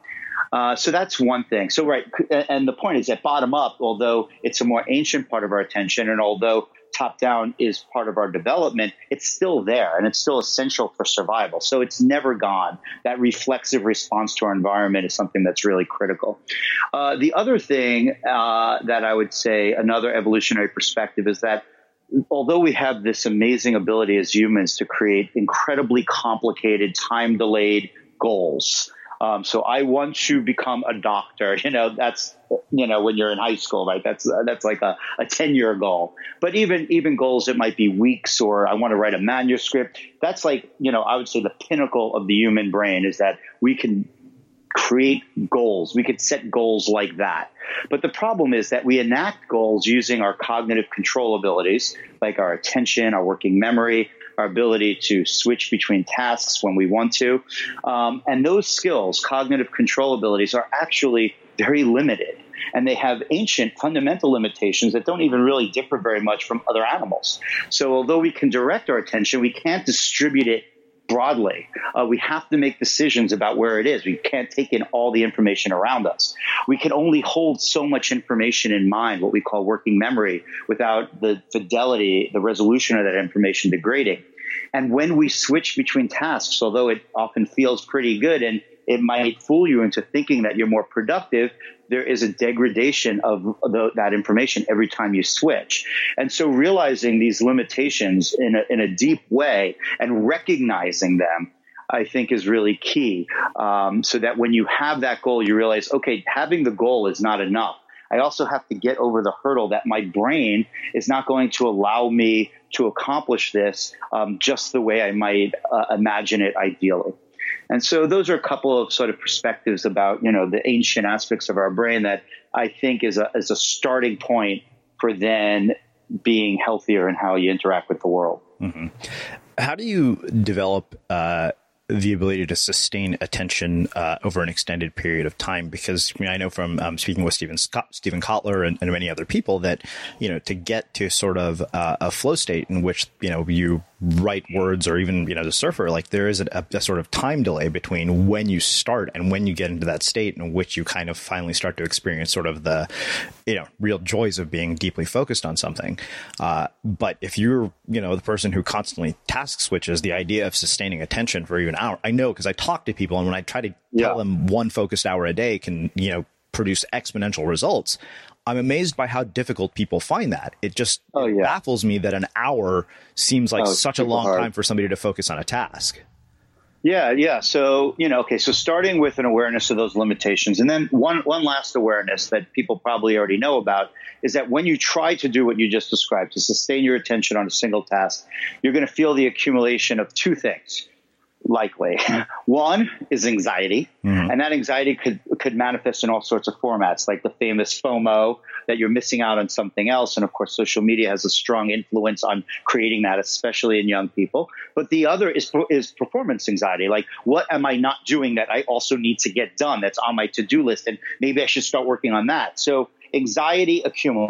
Speaker 2: So that's one thing. So, right. And the point is that bottom up, although it's a more ancient part of our attention, and although top down is part of our development, it's still there, and it's still essential for survival. So it's never gone. That reflexive response to our environment is something that's really critical. The other thing that I would say, another evolutionary perspective, is that although we have this amazing ability as humans to create incredibly complicated, time-delayed goals. So I want to become a doctor. That's, when you're in high school, right? That's like a 10-year goal. But even goals that might be weeks, or I want to write a manuscript. That's like, I would say the pinnacle of the human brain is that we can create goals. We could set goals like that. But the problem is that we enact goals using our cognitive control abilities, like our attention, our working memory, our ability to switch between tasks when we want to. And those skills, cognitive control abilities, are actually very limited. And they have ancient fundamental limitations that don't even really differ very much from other animals. So although we can direct our attention, we can't distribute it broadly. We have to make decisions about where it is. We can't take in all the information around us. We can only hold so much information in mind, what we call working memory, without the fidelity, the resolution of that information degrading. And when we switch between tasks, although it often feels pretty good and it might fool you into thinking that you're more productive, there is a degradation of that information every time you switch. And so realizing these limitations in a deep way and recognizing them, I think, is really key. So that when you have that goal, you realize, okay, having the goal is not enough. I also have to get over the hurdle that my brain is not going to allow me to accomplish this just the way I might imagine it ideally. And so those are a couple of sort of perspectives about, the ancient aspects of our brain that I think is a starting point for then being healthier in how you interact with the world. Mm-hmm.
Speaker 6: How do you develop the ability to sustain attention over an extended period of time? Because I know from speaking with Steven Kotler and many other people that, to get to sort of a flow state in which, you write words, or even, the surfer, like there is a sort of time delay between when you start and when you get into that state in which you kind of finally start to experience sort of the, real joys of being deeply focused on something. But if you're, the person who constantly task switches, the idea of sustaining attention for even an hour, I know because I talk to people, and when I try to tell them one focused hour a day can, produce exponential results, I'm amazed by how difficult people find that. It just baffles me that an hour seems like such a long time for somebody to focus on a task.
Speaker 2: Yeah. So, so starting with an awareness of those limitations, and then one last awareness that people probably already know about is that when you try to do what you just described, to sustain your attention on a single task, you're going to feel the accumulation of two things. Likely. One is anxiety, and that anxiety could manifest in all sorts of formats, like the famous FOMO, that you're missing out on something else. And of course, social media has a strong influence on creating that, especially in young people. But the other is performance anxiety, like what am I not doing that I also need to get done that's on my to-do list, and maybe I should start working on that. So anxiety accumulates.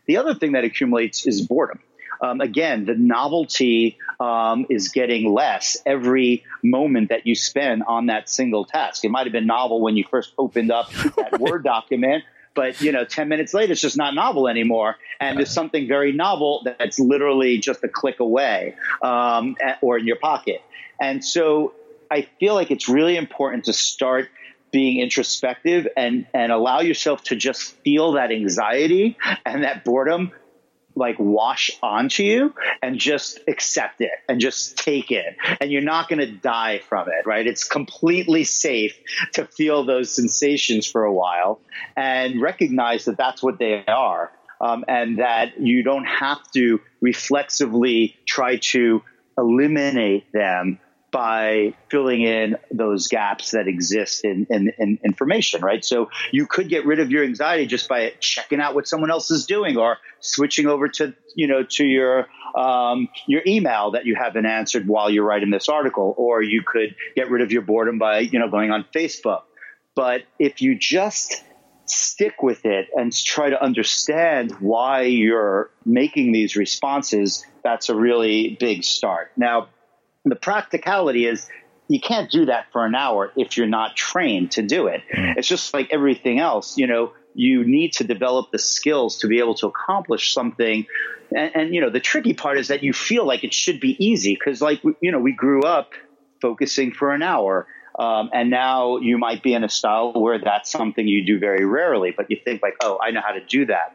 Speaker 2: The other thing that accumulates is boredom. Again, the novelty is getting less every moment that you spend on that single task. It might have been novel when you first opened up that Word document, but 10 minutes later, it's just not novel anymore. And there's something very novel that's literally just a click away or in your pocket. And so I feel like it's really important to start being introspective and allow yourself to just feel that anxiety and that boredom like wash onto you and just accept it and just take it. And you're not going to die from it, right? It's completely safe to feel those sensations for a while and recognize that that's what they are. And that you don't have to reflexively try to eliminate them by filling in those gaps that exist in information, right? So you could get rid of your anxiety just by checking out what someone else is doing or switching over to your email that you haven't answered while you're writing this article, or you could get rid of your boredom by, going on Facebook. But if you just stick with it and try to understand why you're making these responses, that's a really big start. Now, the practicality is you can't do that for an hour if you're not trained to do it. It's just like everything else, you need to develop the skills to be able to accomplish something. And the tricky part is that you feel like it should be easy because we grew up focusing for an hour. And now you might be in a style where that's something you do very rarely, but you think like, oh, I know how to do that.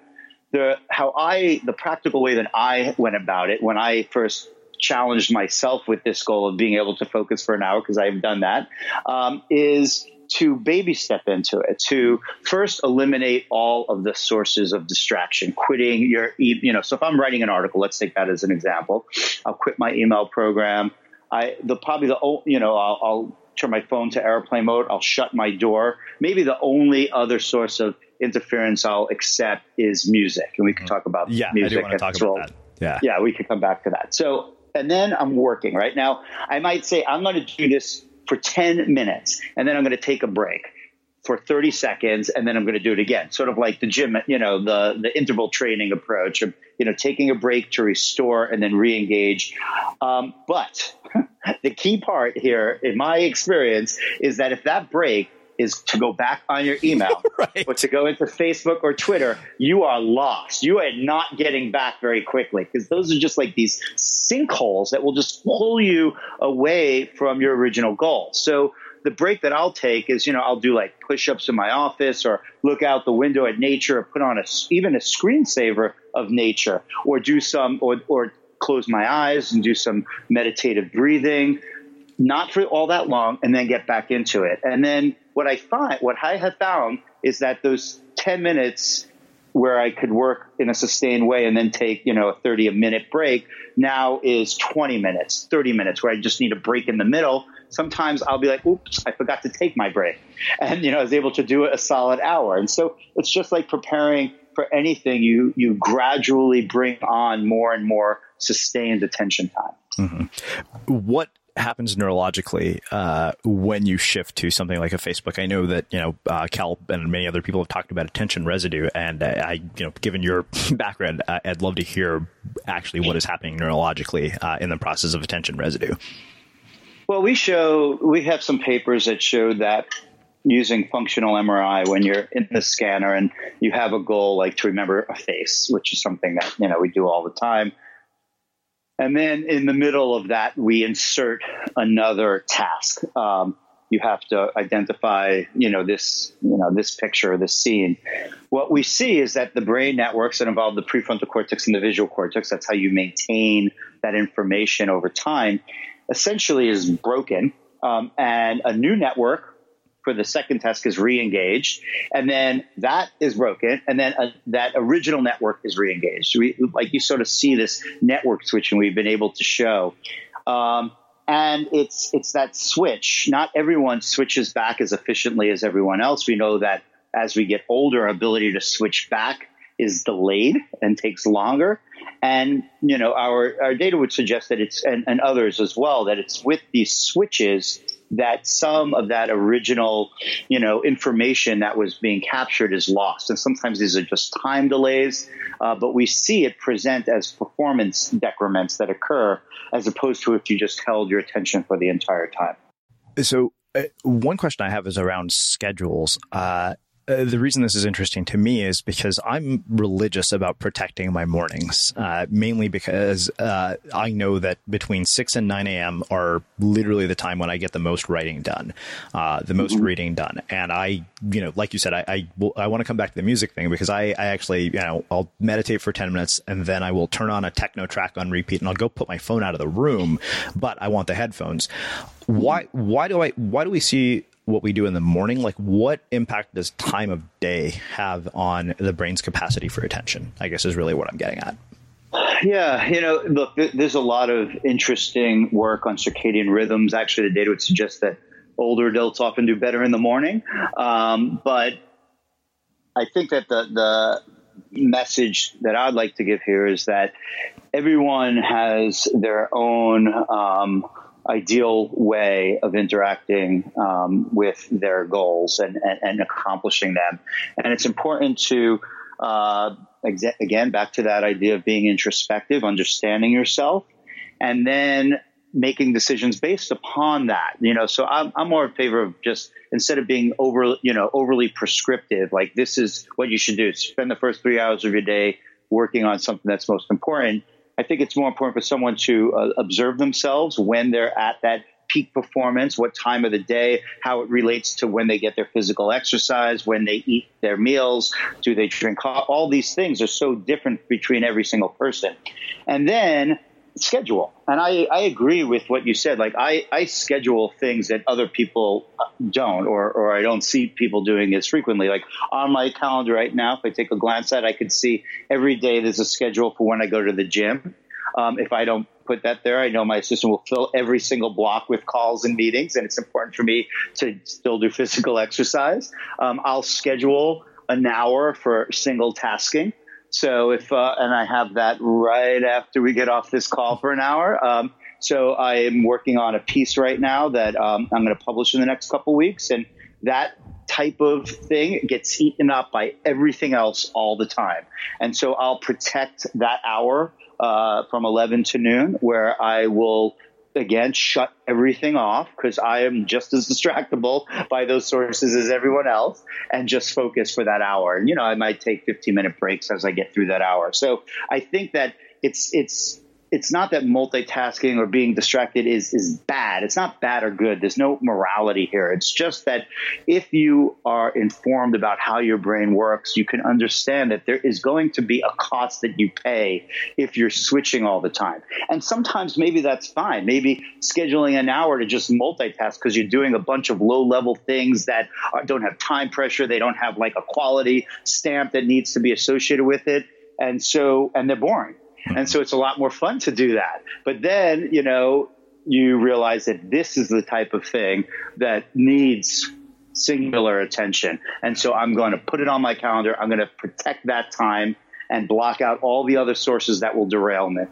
Speaker 2: The practical way that I went about it when I first challenged myself with this goal of being able to focus for an hour, because I've done that, is to baby step into it, to first eliminate all of the sources of distraction, quitting your, so if I'm writing an article, let's take that as an example, I'll quit my email program. I'll turn my phone to airplane mode. I'll shut my door. Maybe the only other source of interference I'll accept is music. And we can talk about music.
Speaker 6: I do want to talk about that.
Speaker 2: Yeah, we could come back to that. So, and then I'm working right now. I might say I'm going to do this for 10 minutes and then I'm going to take a break for 30 seconds and then I'm going to do it again. Sort of like the gym, the interval training approach of, taking a break to restore and then re-engage. But the key part here in my experience is that if that break is to go back on your email right, or to go into Facebook or Twitter, you are lost. You are not getting back very quickly because those are just like these sinkholes that will just pull you away from your original goal. So the break that I'll take is, I'll do like push-ups in my office or look out the window at nature or put on even a screensaver of nature or do some or close my eyes and do some meditative breathing, not for all that long, and then get back into it. And then what I have found is that those 10 minutes where I could work in a sustained way and then take, a 30-minute break now is 20 minutes, 30 minutes where I just need a break in the middle. Sometimes I'll be like, oops, I forgot to take my break. And, I was able to do it a solid hour. And so it's just like preparing for anything. You gradually bring on more and more sustained attention time.
Speaker 6: Mm-hmm. What happens neurologically when you shift to something like a Facebook? I know that Cal and many other people have talked about attention residue, and given your background, I'd love to hear actually what is happening neurologically in the process of attention residue.
Speaker 2: Well, we have some papers that show that using functional MRI when you're in the scanner and you have a goal like to remember a face, which is something that we do all the time. And then in the middle of that, we insert another task. You have to identify, this picture, this scene. What we see is that the brain networks that involve the prefrontal cortex and the visual cortex, that's how you maintain that information over time, essentially is broken. And a new network for the second task is re-engaged, and then that is broken, and then that original network is re-engaged. You sort of see this network switching we've been able to show. And it's that switch. Not everyone switches back as efficiently as everyone else. We know that as we get older, our ability to switch back is delayed and takes longer. And, our data would suggest that and others as well, that it's with these switches that some of that original, information that was being captured is lost. And sometimes these are just time delays, but we see it present as performance decrements that occur as opposed to if you just held your attention for the entire time.
Speaker 6: So one question I have is around schedules. The reason this is interesting to me is because I'm religious about protecting my mornings, mainly because I know that between 6 and 9 a.m. are literally the time when I get the most writing done, the most reading done. And I, like you said, I want to come back to the music thing because I actually, I'll meditate for 10 minutes and then I will turn on a techno track on repeat and I'll go put my phone out of the room, but I want the headphones. Why do we see what we do in the morning? Like, what impact does time of day have on the brain's capacity for attention, I guess is really what I'm getting at.
Speaker 2: Yeah. Look, there's a lot of interesting work on circadian rhythms. Actually, the data would suggest that older adults often do better in the morning. But I think that the message that I'd like to give here is that everyone has their own ideal way of interacting with their goals and accomplishing them. And it's important to, again, back to that idea of being introspective, understanding yourself, and then making decisions based upon that. So I'm more in favor of just, instead of being overly prescriptive, like this is what you should do, spend the first 3 hours of your day working on something that's most important. I think it's more important for someone to observe themselves when they're at that peak performance, what time of the day, how it relates to when they get their physical exercise, when they eat their meals, do they drink coffee? All these things are so different between every single person. And then schedule. And I agree with what you said. Like I schedule things that other people don't, or I don't see people doing as frequently. Like on my calendar right now, if I take a glance at it, I could see every day there's a schedule for when I go to the gym. If I don't put that there, I know my assistant will fill every single block with calls and meetings, and it's important for me to still do physical exercise. I'll schedule an hour for single tasking. So if, and I have that right after we get off this call for an hour. So I am working on a piece right now that I'm going to publish in the next couple of weeks. And that type of thing gets eaten up by everything else all the time. And so I'll protect that hour from 11 to noon where I will, again, shut everything off because I am just as distractible by those sources as everyone else and just focus for that hour. And, I might take 15-minute breaks as I get through that hour. So I think that it's not that multitasking or being distracted is bad. It's not bad or good. There's no morality here. It's just that if you are informed about how your brain works, you can understand that there is going to be a cost that you pay if you're switching all the time. And sometimes maybe that's fine. Maybe scheduling an hour to just multitask because you're doing a bunch of low-level things that don't have time pressure. They don't have like a quality stamp that needs to be associated with it. And they're boring. And so it's a lot more fun to do that. But then, you realize that this is the type of thing that needs singular attention. And so I'm going to put it on my calendar. I'm going to protect that time and block out all the other sources that will derail me.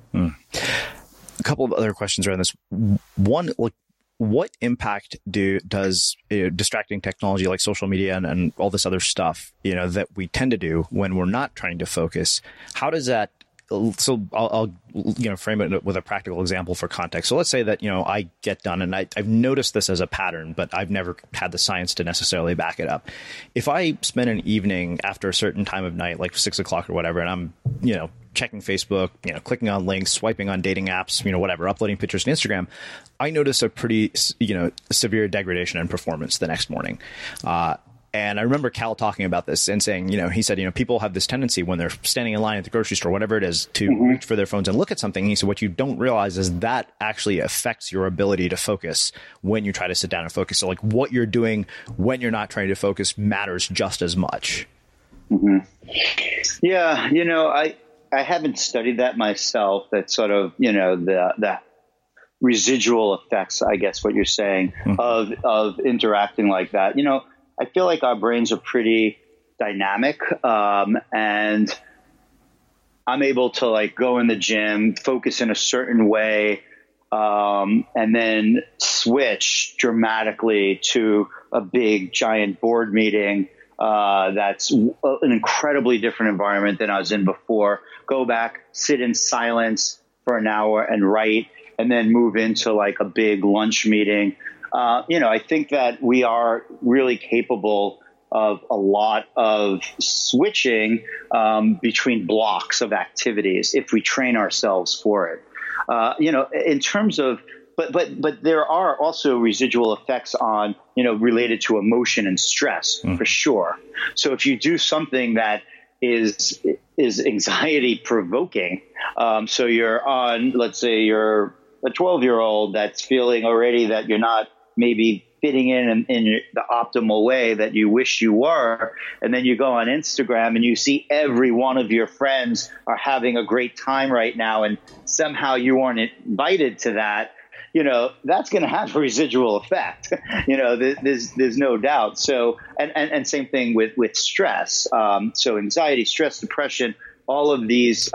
Speaker 6: A couple of other questions around this. One, what impact does distracting technology like social media and all this other stuff, that we tend to do when we're not trying to focus? How does that? So I'll frame it with a practical example for context. So let's say that, I get done and I've noticed this as a pattern, but I've never had the science to necessarily back it up. If I spend an evening after a certain time of night, like 6 o'clock or whatever, and I'm, checking Facebook, clicking on links, swiping on dating apps, whatever, uploading pictures to Instagram, I notice a pretty, severe degradation in performance the next morning. And I remember Cal talking about this and saying, he said, people have this tendency when they're standing in line at the grocery store, whatever it is, to reach for their phones and look at something. He said, what you don't realize is that actually affects your ability to focus when you try to sit down and focus. So like what you're doing when you're not trying to focus matters just as much. Mm-hmm.
Speaker 2: Yeah. I haven't studied that myself. That sort of, the residual effects, I guess what you're saying, of interacting like that. I feel like our brains are pretty dynamic, and I'm able to go in the gym, focus in a certain way, and then switch dramatically to a big giant board meeting that's an incredibly different environment than I was in before. Go back, sit in silence for an hour and write, and then move into like a big lunch meeting. I think that we are really capable of a lot of switching between blocks of activities if we train ourselves for it. In terms of, but there are also residual effects on, related to emotion and stress for sure. So if you do something that is anxiety provoking, so you're on, let's say you're a 12-year-old that's feeling already that you're not maybe fitting in the optimal way that you wish you were. And then you go on Instagram and you see every one of your friends are having a great time right now. And somehow you weren't invited to that. That's going to have a residual effect. There's no doubt. So, and same thing with stress. So anxiety, stress, depression, all of these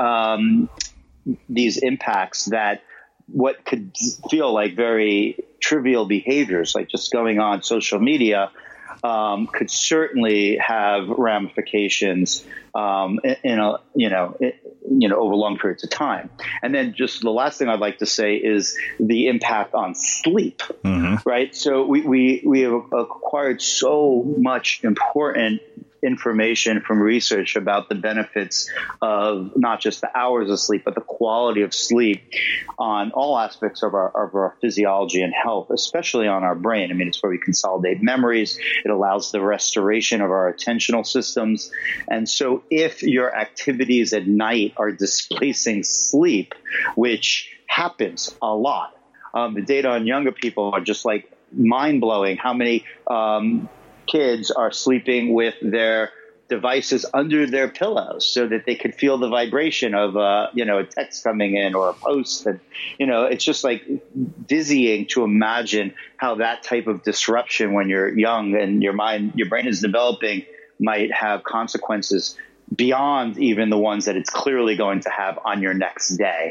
Speaker 2: impacts that what could feel like very trivial behaviors, like just going on social media, could certainly have ramifications over long periods of time. And then just the last thing I'd like to say is the impact on sleep, right? So we have acquired so much important information from research about the benefits of not just the hours of sleep, but the quality of sleep on all aspects of our physiology and health, especially on our brain. I mean, it's where we consolidate memories. It allows the restoration of our attentional systems. And so if your activities at night are displacing sleep, which happens a lot, the data on younger people are just like mind-blowing. How many kids are sleeping with their devices under their pillows so that they could feel the vibration of a text coming in or a post. And it's just like dizzying to imagine how that type of disruption when you're young and your brain is developing might have consequences beyond even the ones that it's clearly going to have on your next day.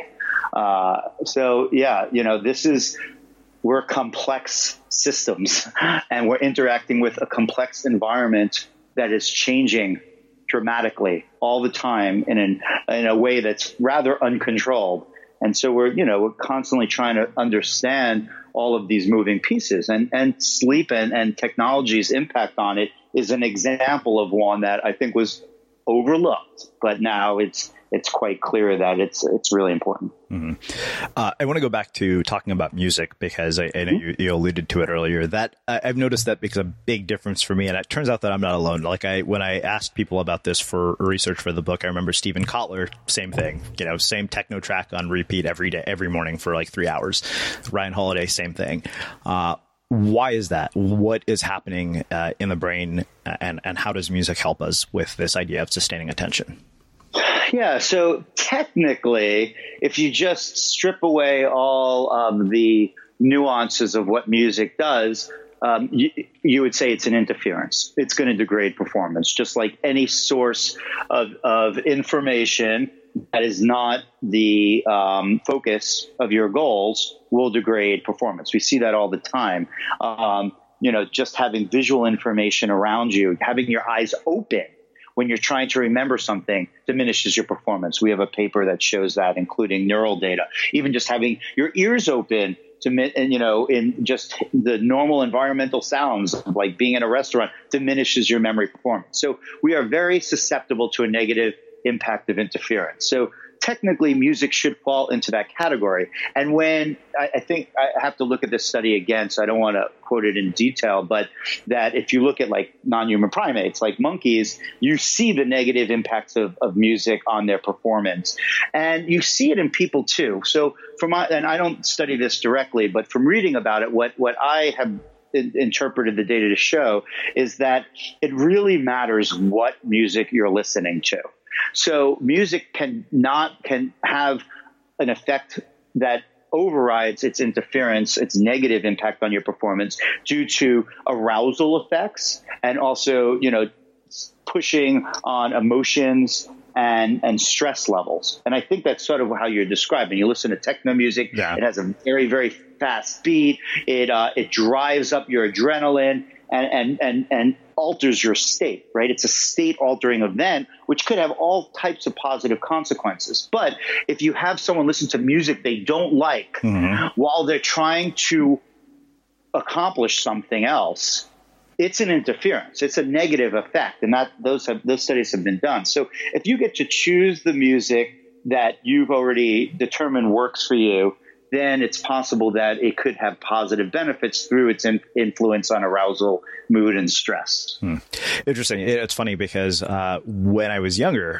Speaker 2: We're complex systems and we're interacting with a complex environment that is changing dramatically all the time in a way that's rather uncontrolled. And so we're constantly trying to understand all of these moving pieces, and sleep and technology's impact on it is an example of one that I think was overlooked, but now it's quite clear that it's really important.
Speaker 6: I want to go back to talking about music because I know you alluded to it earlier. That I've noticed that because a big difference for me, and it turns out that I'm not alone. Like when I asked people about this for research for the book, I remember Steven Kotler, same thing. Same techno track on repeat every day, every morning for like 3 hours. Ryan Holiday, same thing. Why is that? What is happening in the brain, and how does music help us with this idea of sustaining attention?
Speaker 2: Yeah, so technically, if you just strip away all of the nuances of what music does, you would say it's an interference. It's going to degrade performance, just like any source of information that is not the focus of your goals will degrade performance. We see that all the time. Just having visual information around you, having your eyes open when you're trying to remember something diminishes your performance. We have a paper that shows that, including neural data. Even just having your ears open in just the normal environmental sounds, like being in a restaurant, diminishes your memory performance. So we are very susceptible to a negative impact of interference. So technically, music should fall into that category. And when I think I have to look at this study again, so I don't want to quote it in detail, but that if you look at like non-human primates, like monkeys, you see the negative impacts of music on their performance. And you see it in people too. So and I don't study this directly, but from reading about it, what I have interpreted the data to show is that it really matters what music you're listening to. So music can have an effect that overrides its interference, its negative impact on your performance due to arousal effects and also, pushing on emotions and stress levels. And I think that's sort of how you're describing. You listen to techno music. Yeah. It has a very, very fast beat. It drives up your adrenaline and alters your state, right? It's a state altering event, which could have all types of positive consequences. But if you have someone listen to music they don't like while they're trying to accomplish something else, it's an interference. It's a negative effect. And those studies have been done. So if you get to choose the music that you've already determined works for you, then it's possible that it could have positive benefits through its influence on arousal, mood, and stress.
Speaker 6: Interesting. It's funny because when I was younger,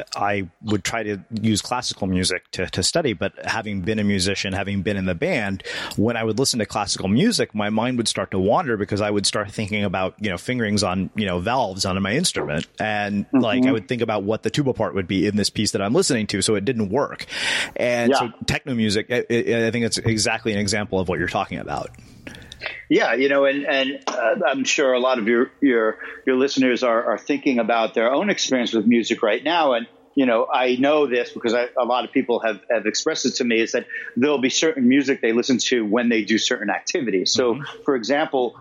Speaker 6: I would try to use classical music to study. But having been a musician, having been in the band, when I would listen to classical music, my mind would start to wander because I would start thinking about, fingerings on, valves on my instrument. And like I would think about what the tuba part would be in this piece that I'm listening to. So it didn't work. And so techno music, I think it's exactly an example of what you're talking about.
Speaker 2: Yeah, and I'm sure a lot of your listeners are thinking about their own experience with music right now. And, I know this because a lot of people have expressed it to me, is that there'll be certain music they listen to when they do certain activities. So, for example,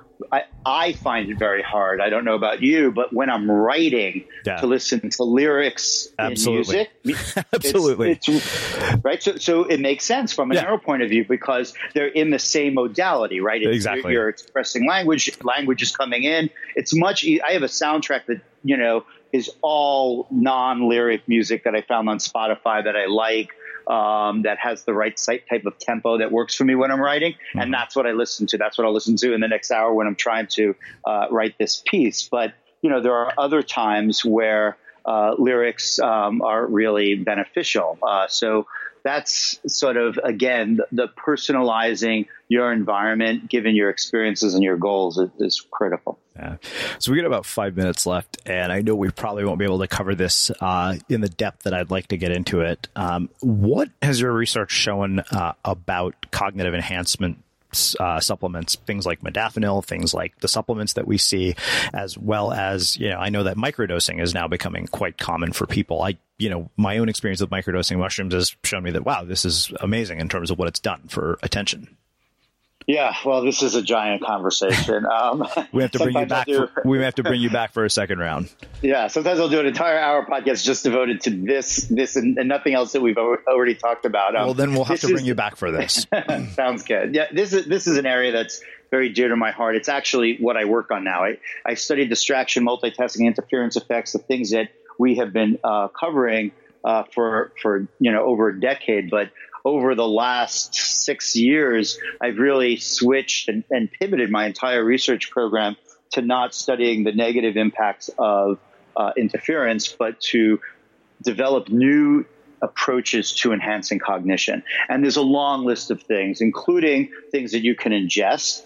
Speaker 2: I find it very hard. I don't know about you, but when I'm writing, to listen to lyrics in music,
Speaker 6: absolutely,
Speaker 2: it's right. So it makes sense from a narrow point of view because they're in the same modality, right?
Speaker 6: Exactly.
Speaker 2: You're expressing language is coming in. It's much. I have a soundtrack that is all non-lyric music that I found on Spotify that I like. That has the right type of tempo that works for me when I'm writing. And that's what I listen to. That's what I'll listen to in the next hour when I'm trying to write this piece. But, there are other times where lyrics are really beneficial. So that's sort of, again, the personalizing your environment, given your experiences and your goals is critical.
Speaker 6: Yeah. So we got about 5 minutes left, and I know we probably won't be able to cover this in the depth that I'd like to get into it. What has your research shown about cognitive enhancement supplements, things like modafinil, things like the supplements that we see, as well as, I know that microdosing is now becoming quite common for people. My own experience with microdosing mushrooms has shown me that, wow, this is amazing in terms of what it's done for attention.
Speaker 2: Yeah, well, this is a giant conversation.
Speaker 6: We have to bring you back. We have to bring you back for a second round.
Speaker 2: Yeah, sometimes I'll do an entire hour podcast just devoted to this, and nothing else that we've already talked about.
Speaker 6: Well, then we'll have to bring you back for this.
Speaker 2: Sounds good. Yeah, this is an area that's very dear to my heart. It's actually what I work on now. I study distraction, multitasking, interference effects, the things that we have been covering for over a decade, but over the last 6 years, I've really switched and pivoted my entire research program to not studying the negative impacts of interference, but to develop new approaches to enhancing cognition. And there's a long list of things, including things that you can ingest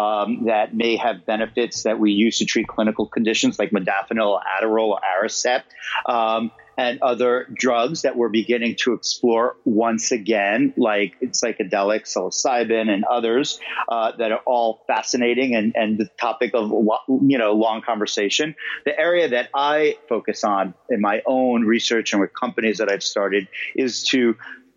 Speaker 2: that may have benefits that we use to treat clinical conditions like modafinil, Adderall, or Aricept, and other drugs that we're beginning to explore once again, like psychedelics, psilocybin, and others that are all fascinating and the topic of long conversation. The area that I focus on in my own research and with companies that I've started is to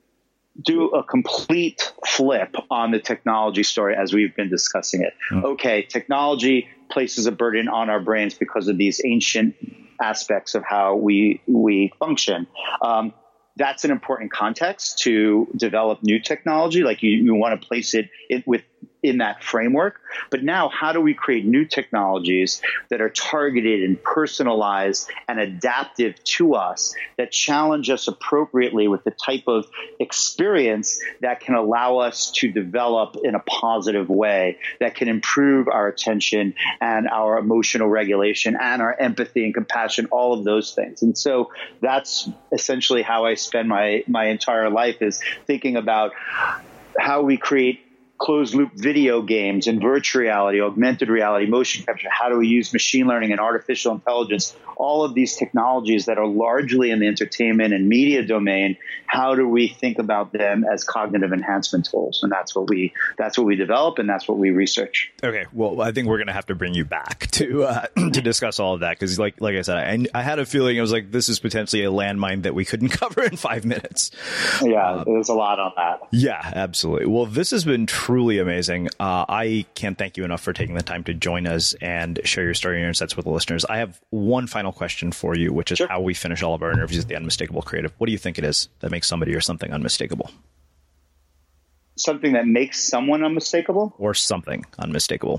Speaker 2: do a complete flip on the technology story as we've been discussing it. Okay, technology places a burden on our brains because of these ancient aspects of how we function. That's an important context to develop new technology. Like you want to place it in that framework. But now, how do we create new technologies that are targeted and personalized and adaptive to us, that challenge us appropriately with the type of experience that can allow us to develop in a positive way, that can improve our attention and our emotional regulation and our empathy and compassion, all of those things. And so that's essentially how I spend my entire life, is thinking about how we create closed loop video games and virtual reality, augmented reality, motion capture. How do we use machine learning and artificial intelligence? All of these technologies that are largely in the entertainment and media domain. How do we think about them as cognitive enhancement tools? And that's what we develop, and that's what we research.
Speaker 6: Okay, well, I think we're going to have to bring you back to to discuss all of that, because, like I said, I had a feeling it was like this is potentially a landmine that we couldn't cover in 5 minutes.
Speaker 2: Yeah, there's a lot on that.
Speaker 6: Yeah, absolutely. Well, this has been truly amazing. I can't thank you enough for taking the time to join us and share your story and your insights with the listeners. I have one final question for you, which is how we finish all of our interviews at the Unmistakable Creative. What do you think it is that makes somebody or something unmistakable?
Speaker 2: Something that makes someone unmistakable?
Speaker 6: Or something unmistakable?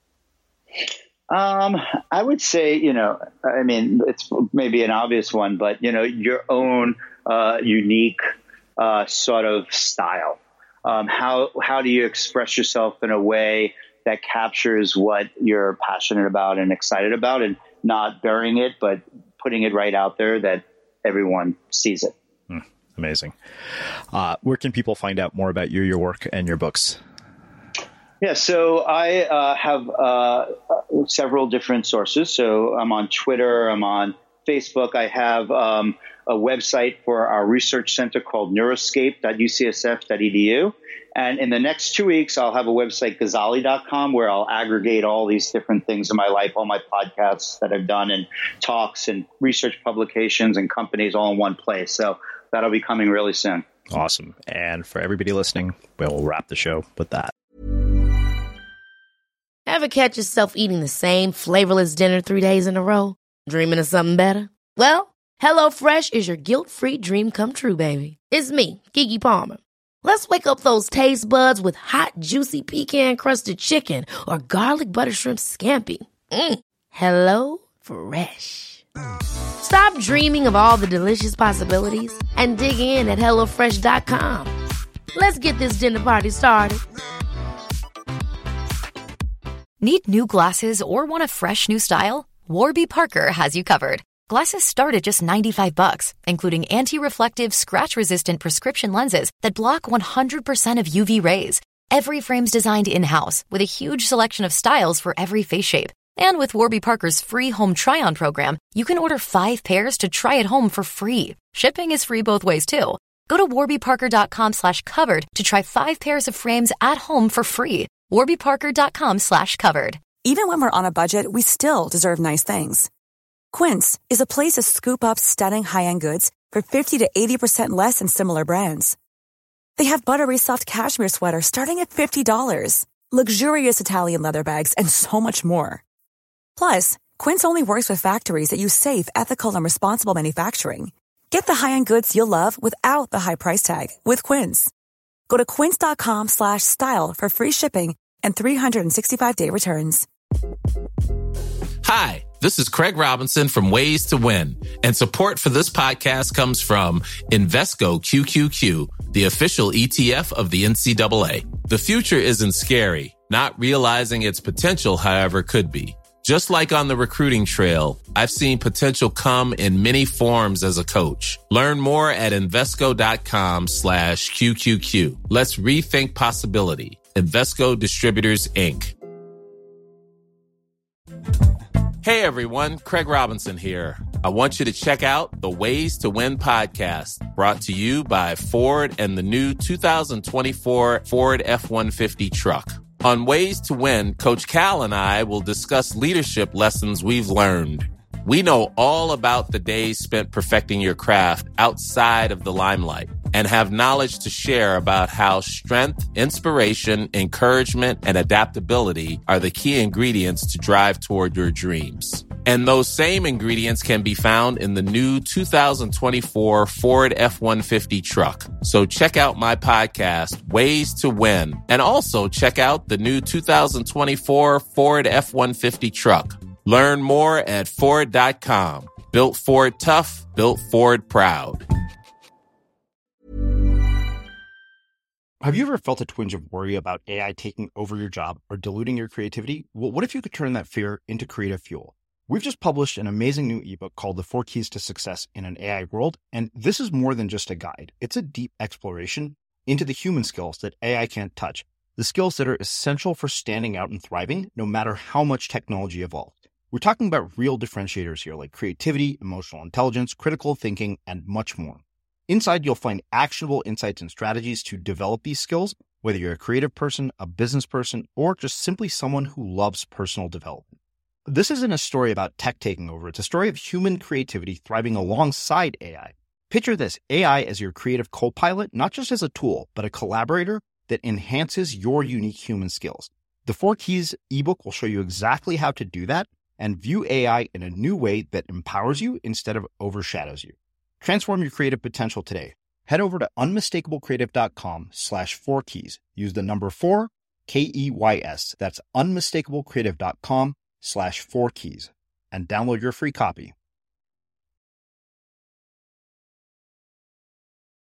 Speaker 2: I would say, it's maybe an obvious one, but, your own unique sort of style. How do you express yourself in a way that captures what you're passionate about and excited about, and not burying it, but putting it right out there that everyone sees it?
Speaker 6: Amazing. Where can people find out more about you, your work, and your books?
Speaker 2: Yeah, so I have several different sources. So I'm on Twitter, I'm on Facebook. I have a website for our research center called neuroscape.ucsf.edu. And in the next 2 weeks, I'll have a website, Ghazali.com, where I'll aggregate all these different things in my life, all my podcasts that I've done, and talks and research publications and companies all in one place. So that'll be coming really soon.
Speaker 6: Awesome. And for everybody listening, we'll wrap the show with that.
Speaker 12: Ever catch yourself eating the same flavorless dinner 3 days in a row? Dreaming of something better? Well, HelloFresh is your guilt-free dream come true, baby. It's me, Keke Palmer. Let's wake up those taste buds with hot, juicy pecan-crusted chicken or garlic butter shrimp scampi. Hello Fresh. Stop dreaming of all the delicious possibilities and dig in at HelloFresh.com. Let's get this dinner party started.
Speaker 13: Need new glasses or want a fresh new style? Warby Parker has you covered. Glasses start at just $95, including anti-reflective, scratch-resistant prescription lenses that block 100% of UV rays. Every frame's designed in-house with a huge selection of styles for every face shape. And with Warby Parker's free home try-on program, you can order 5 pairs to try at home for free. Shipping is free both ways, too. Go to warbyparker.com/covered to try 5 pairs of frames at home for free. warbyparker.com/covered.
Speaker 14: Even when we're on a budget, we still deserve nice things. Quince is a place to scoop up stunning high-end goods for 50 to 80% less than similar brands. They have buttery soft cashmere sweaters starting at $50, luxurious Italian leather bags, and so much more. Plus, Quince only works with factories that use safe, ethical, and responsible manufacturing. Get the high-end goods you'll love without the high price tag with Quince. Go to quince.com/style for free shipping and 365-day returns.
Speaker 15: Hi, this is Craig Robinson from Ways to Win, and support for this podcast comes from Invesco QQQ, the official ETF of the NCAA. The future isn't scary. Not realizing its potential, however, could be. Just like on the recruiting trail, I've seen potential come in many forms as a coach. Learn more at Invesco.com/QQQ. Let's rethink possibility. Invesco Distributors, Inc. Hey everyone, Craig Robinson here. I want you to check out the Ways to Win podcast, brought to you by Ford and the new 2024 Ford F-150 truck. On Ways to Win, Coach Cal and I will discuss leadership lessons we've learned. We know all about the days spent perfecting your craft outside of the limelight and have knowledge to share about how strength, inspiration, encouragement, and adaptability are the key ingredients to drive toward your dreams. And those same ingredients can be found in the new 2024 Ford F-150 truck. So check out my podcast, Ways to Win, and also check out the new 2024 Ford F-150 truck. Learn more at Ford.com. Built Ford tough, built Ford proud.
Speaker 1: Have you ever felt a twinge of worry about AI taking over your job or diluting your creativity? Well, what if you could turn that fear into creative fuel? We've just published an amazing new ebook called The 4 Keys to Success in an AI World, and this is more than just a guide. It's a deep exploration into the human skills that AI can't touch, the skills that are essential for standing out and thriving, no matter how much technology evolved. We're talking about real differentiators here, like creativity, emotional intelligence, critical thinking, and much more. Inside, you'll find actionable insights and strategies to develop these skills, whether you're a creative person, a business person, or just simply someone who loves personal development. This isn't a story about tech taking over. It's a story of human creativity thriving alongside AI. Picture this, AI as your creative co-pilot, not just as a tool, but a collaborator that enhances your unique human skills. The 4 Keys ebook will show you exactly how to do that and view AI in a new way that empowers you instead of overshadows you. Transform your creative potential today. Head over to unmistakablecreative.com/4keys. Use the number 4, KEYS. That's unmistakablecreative.com/4keys and download your free copy.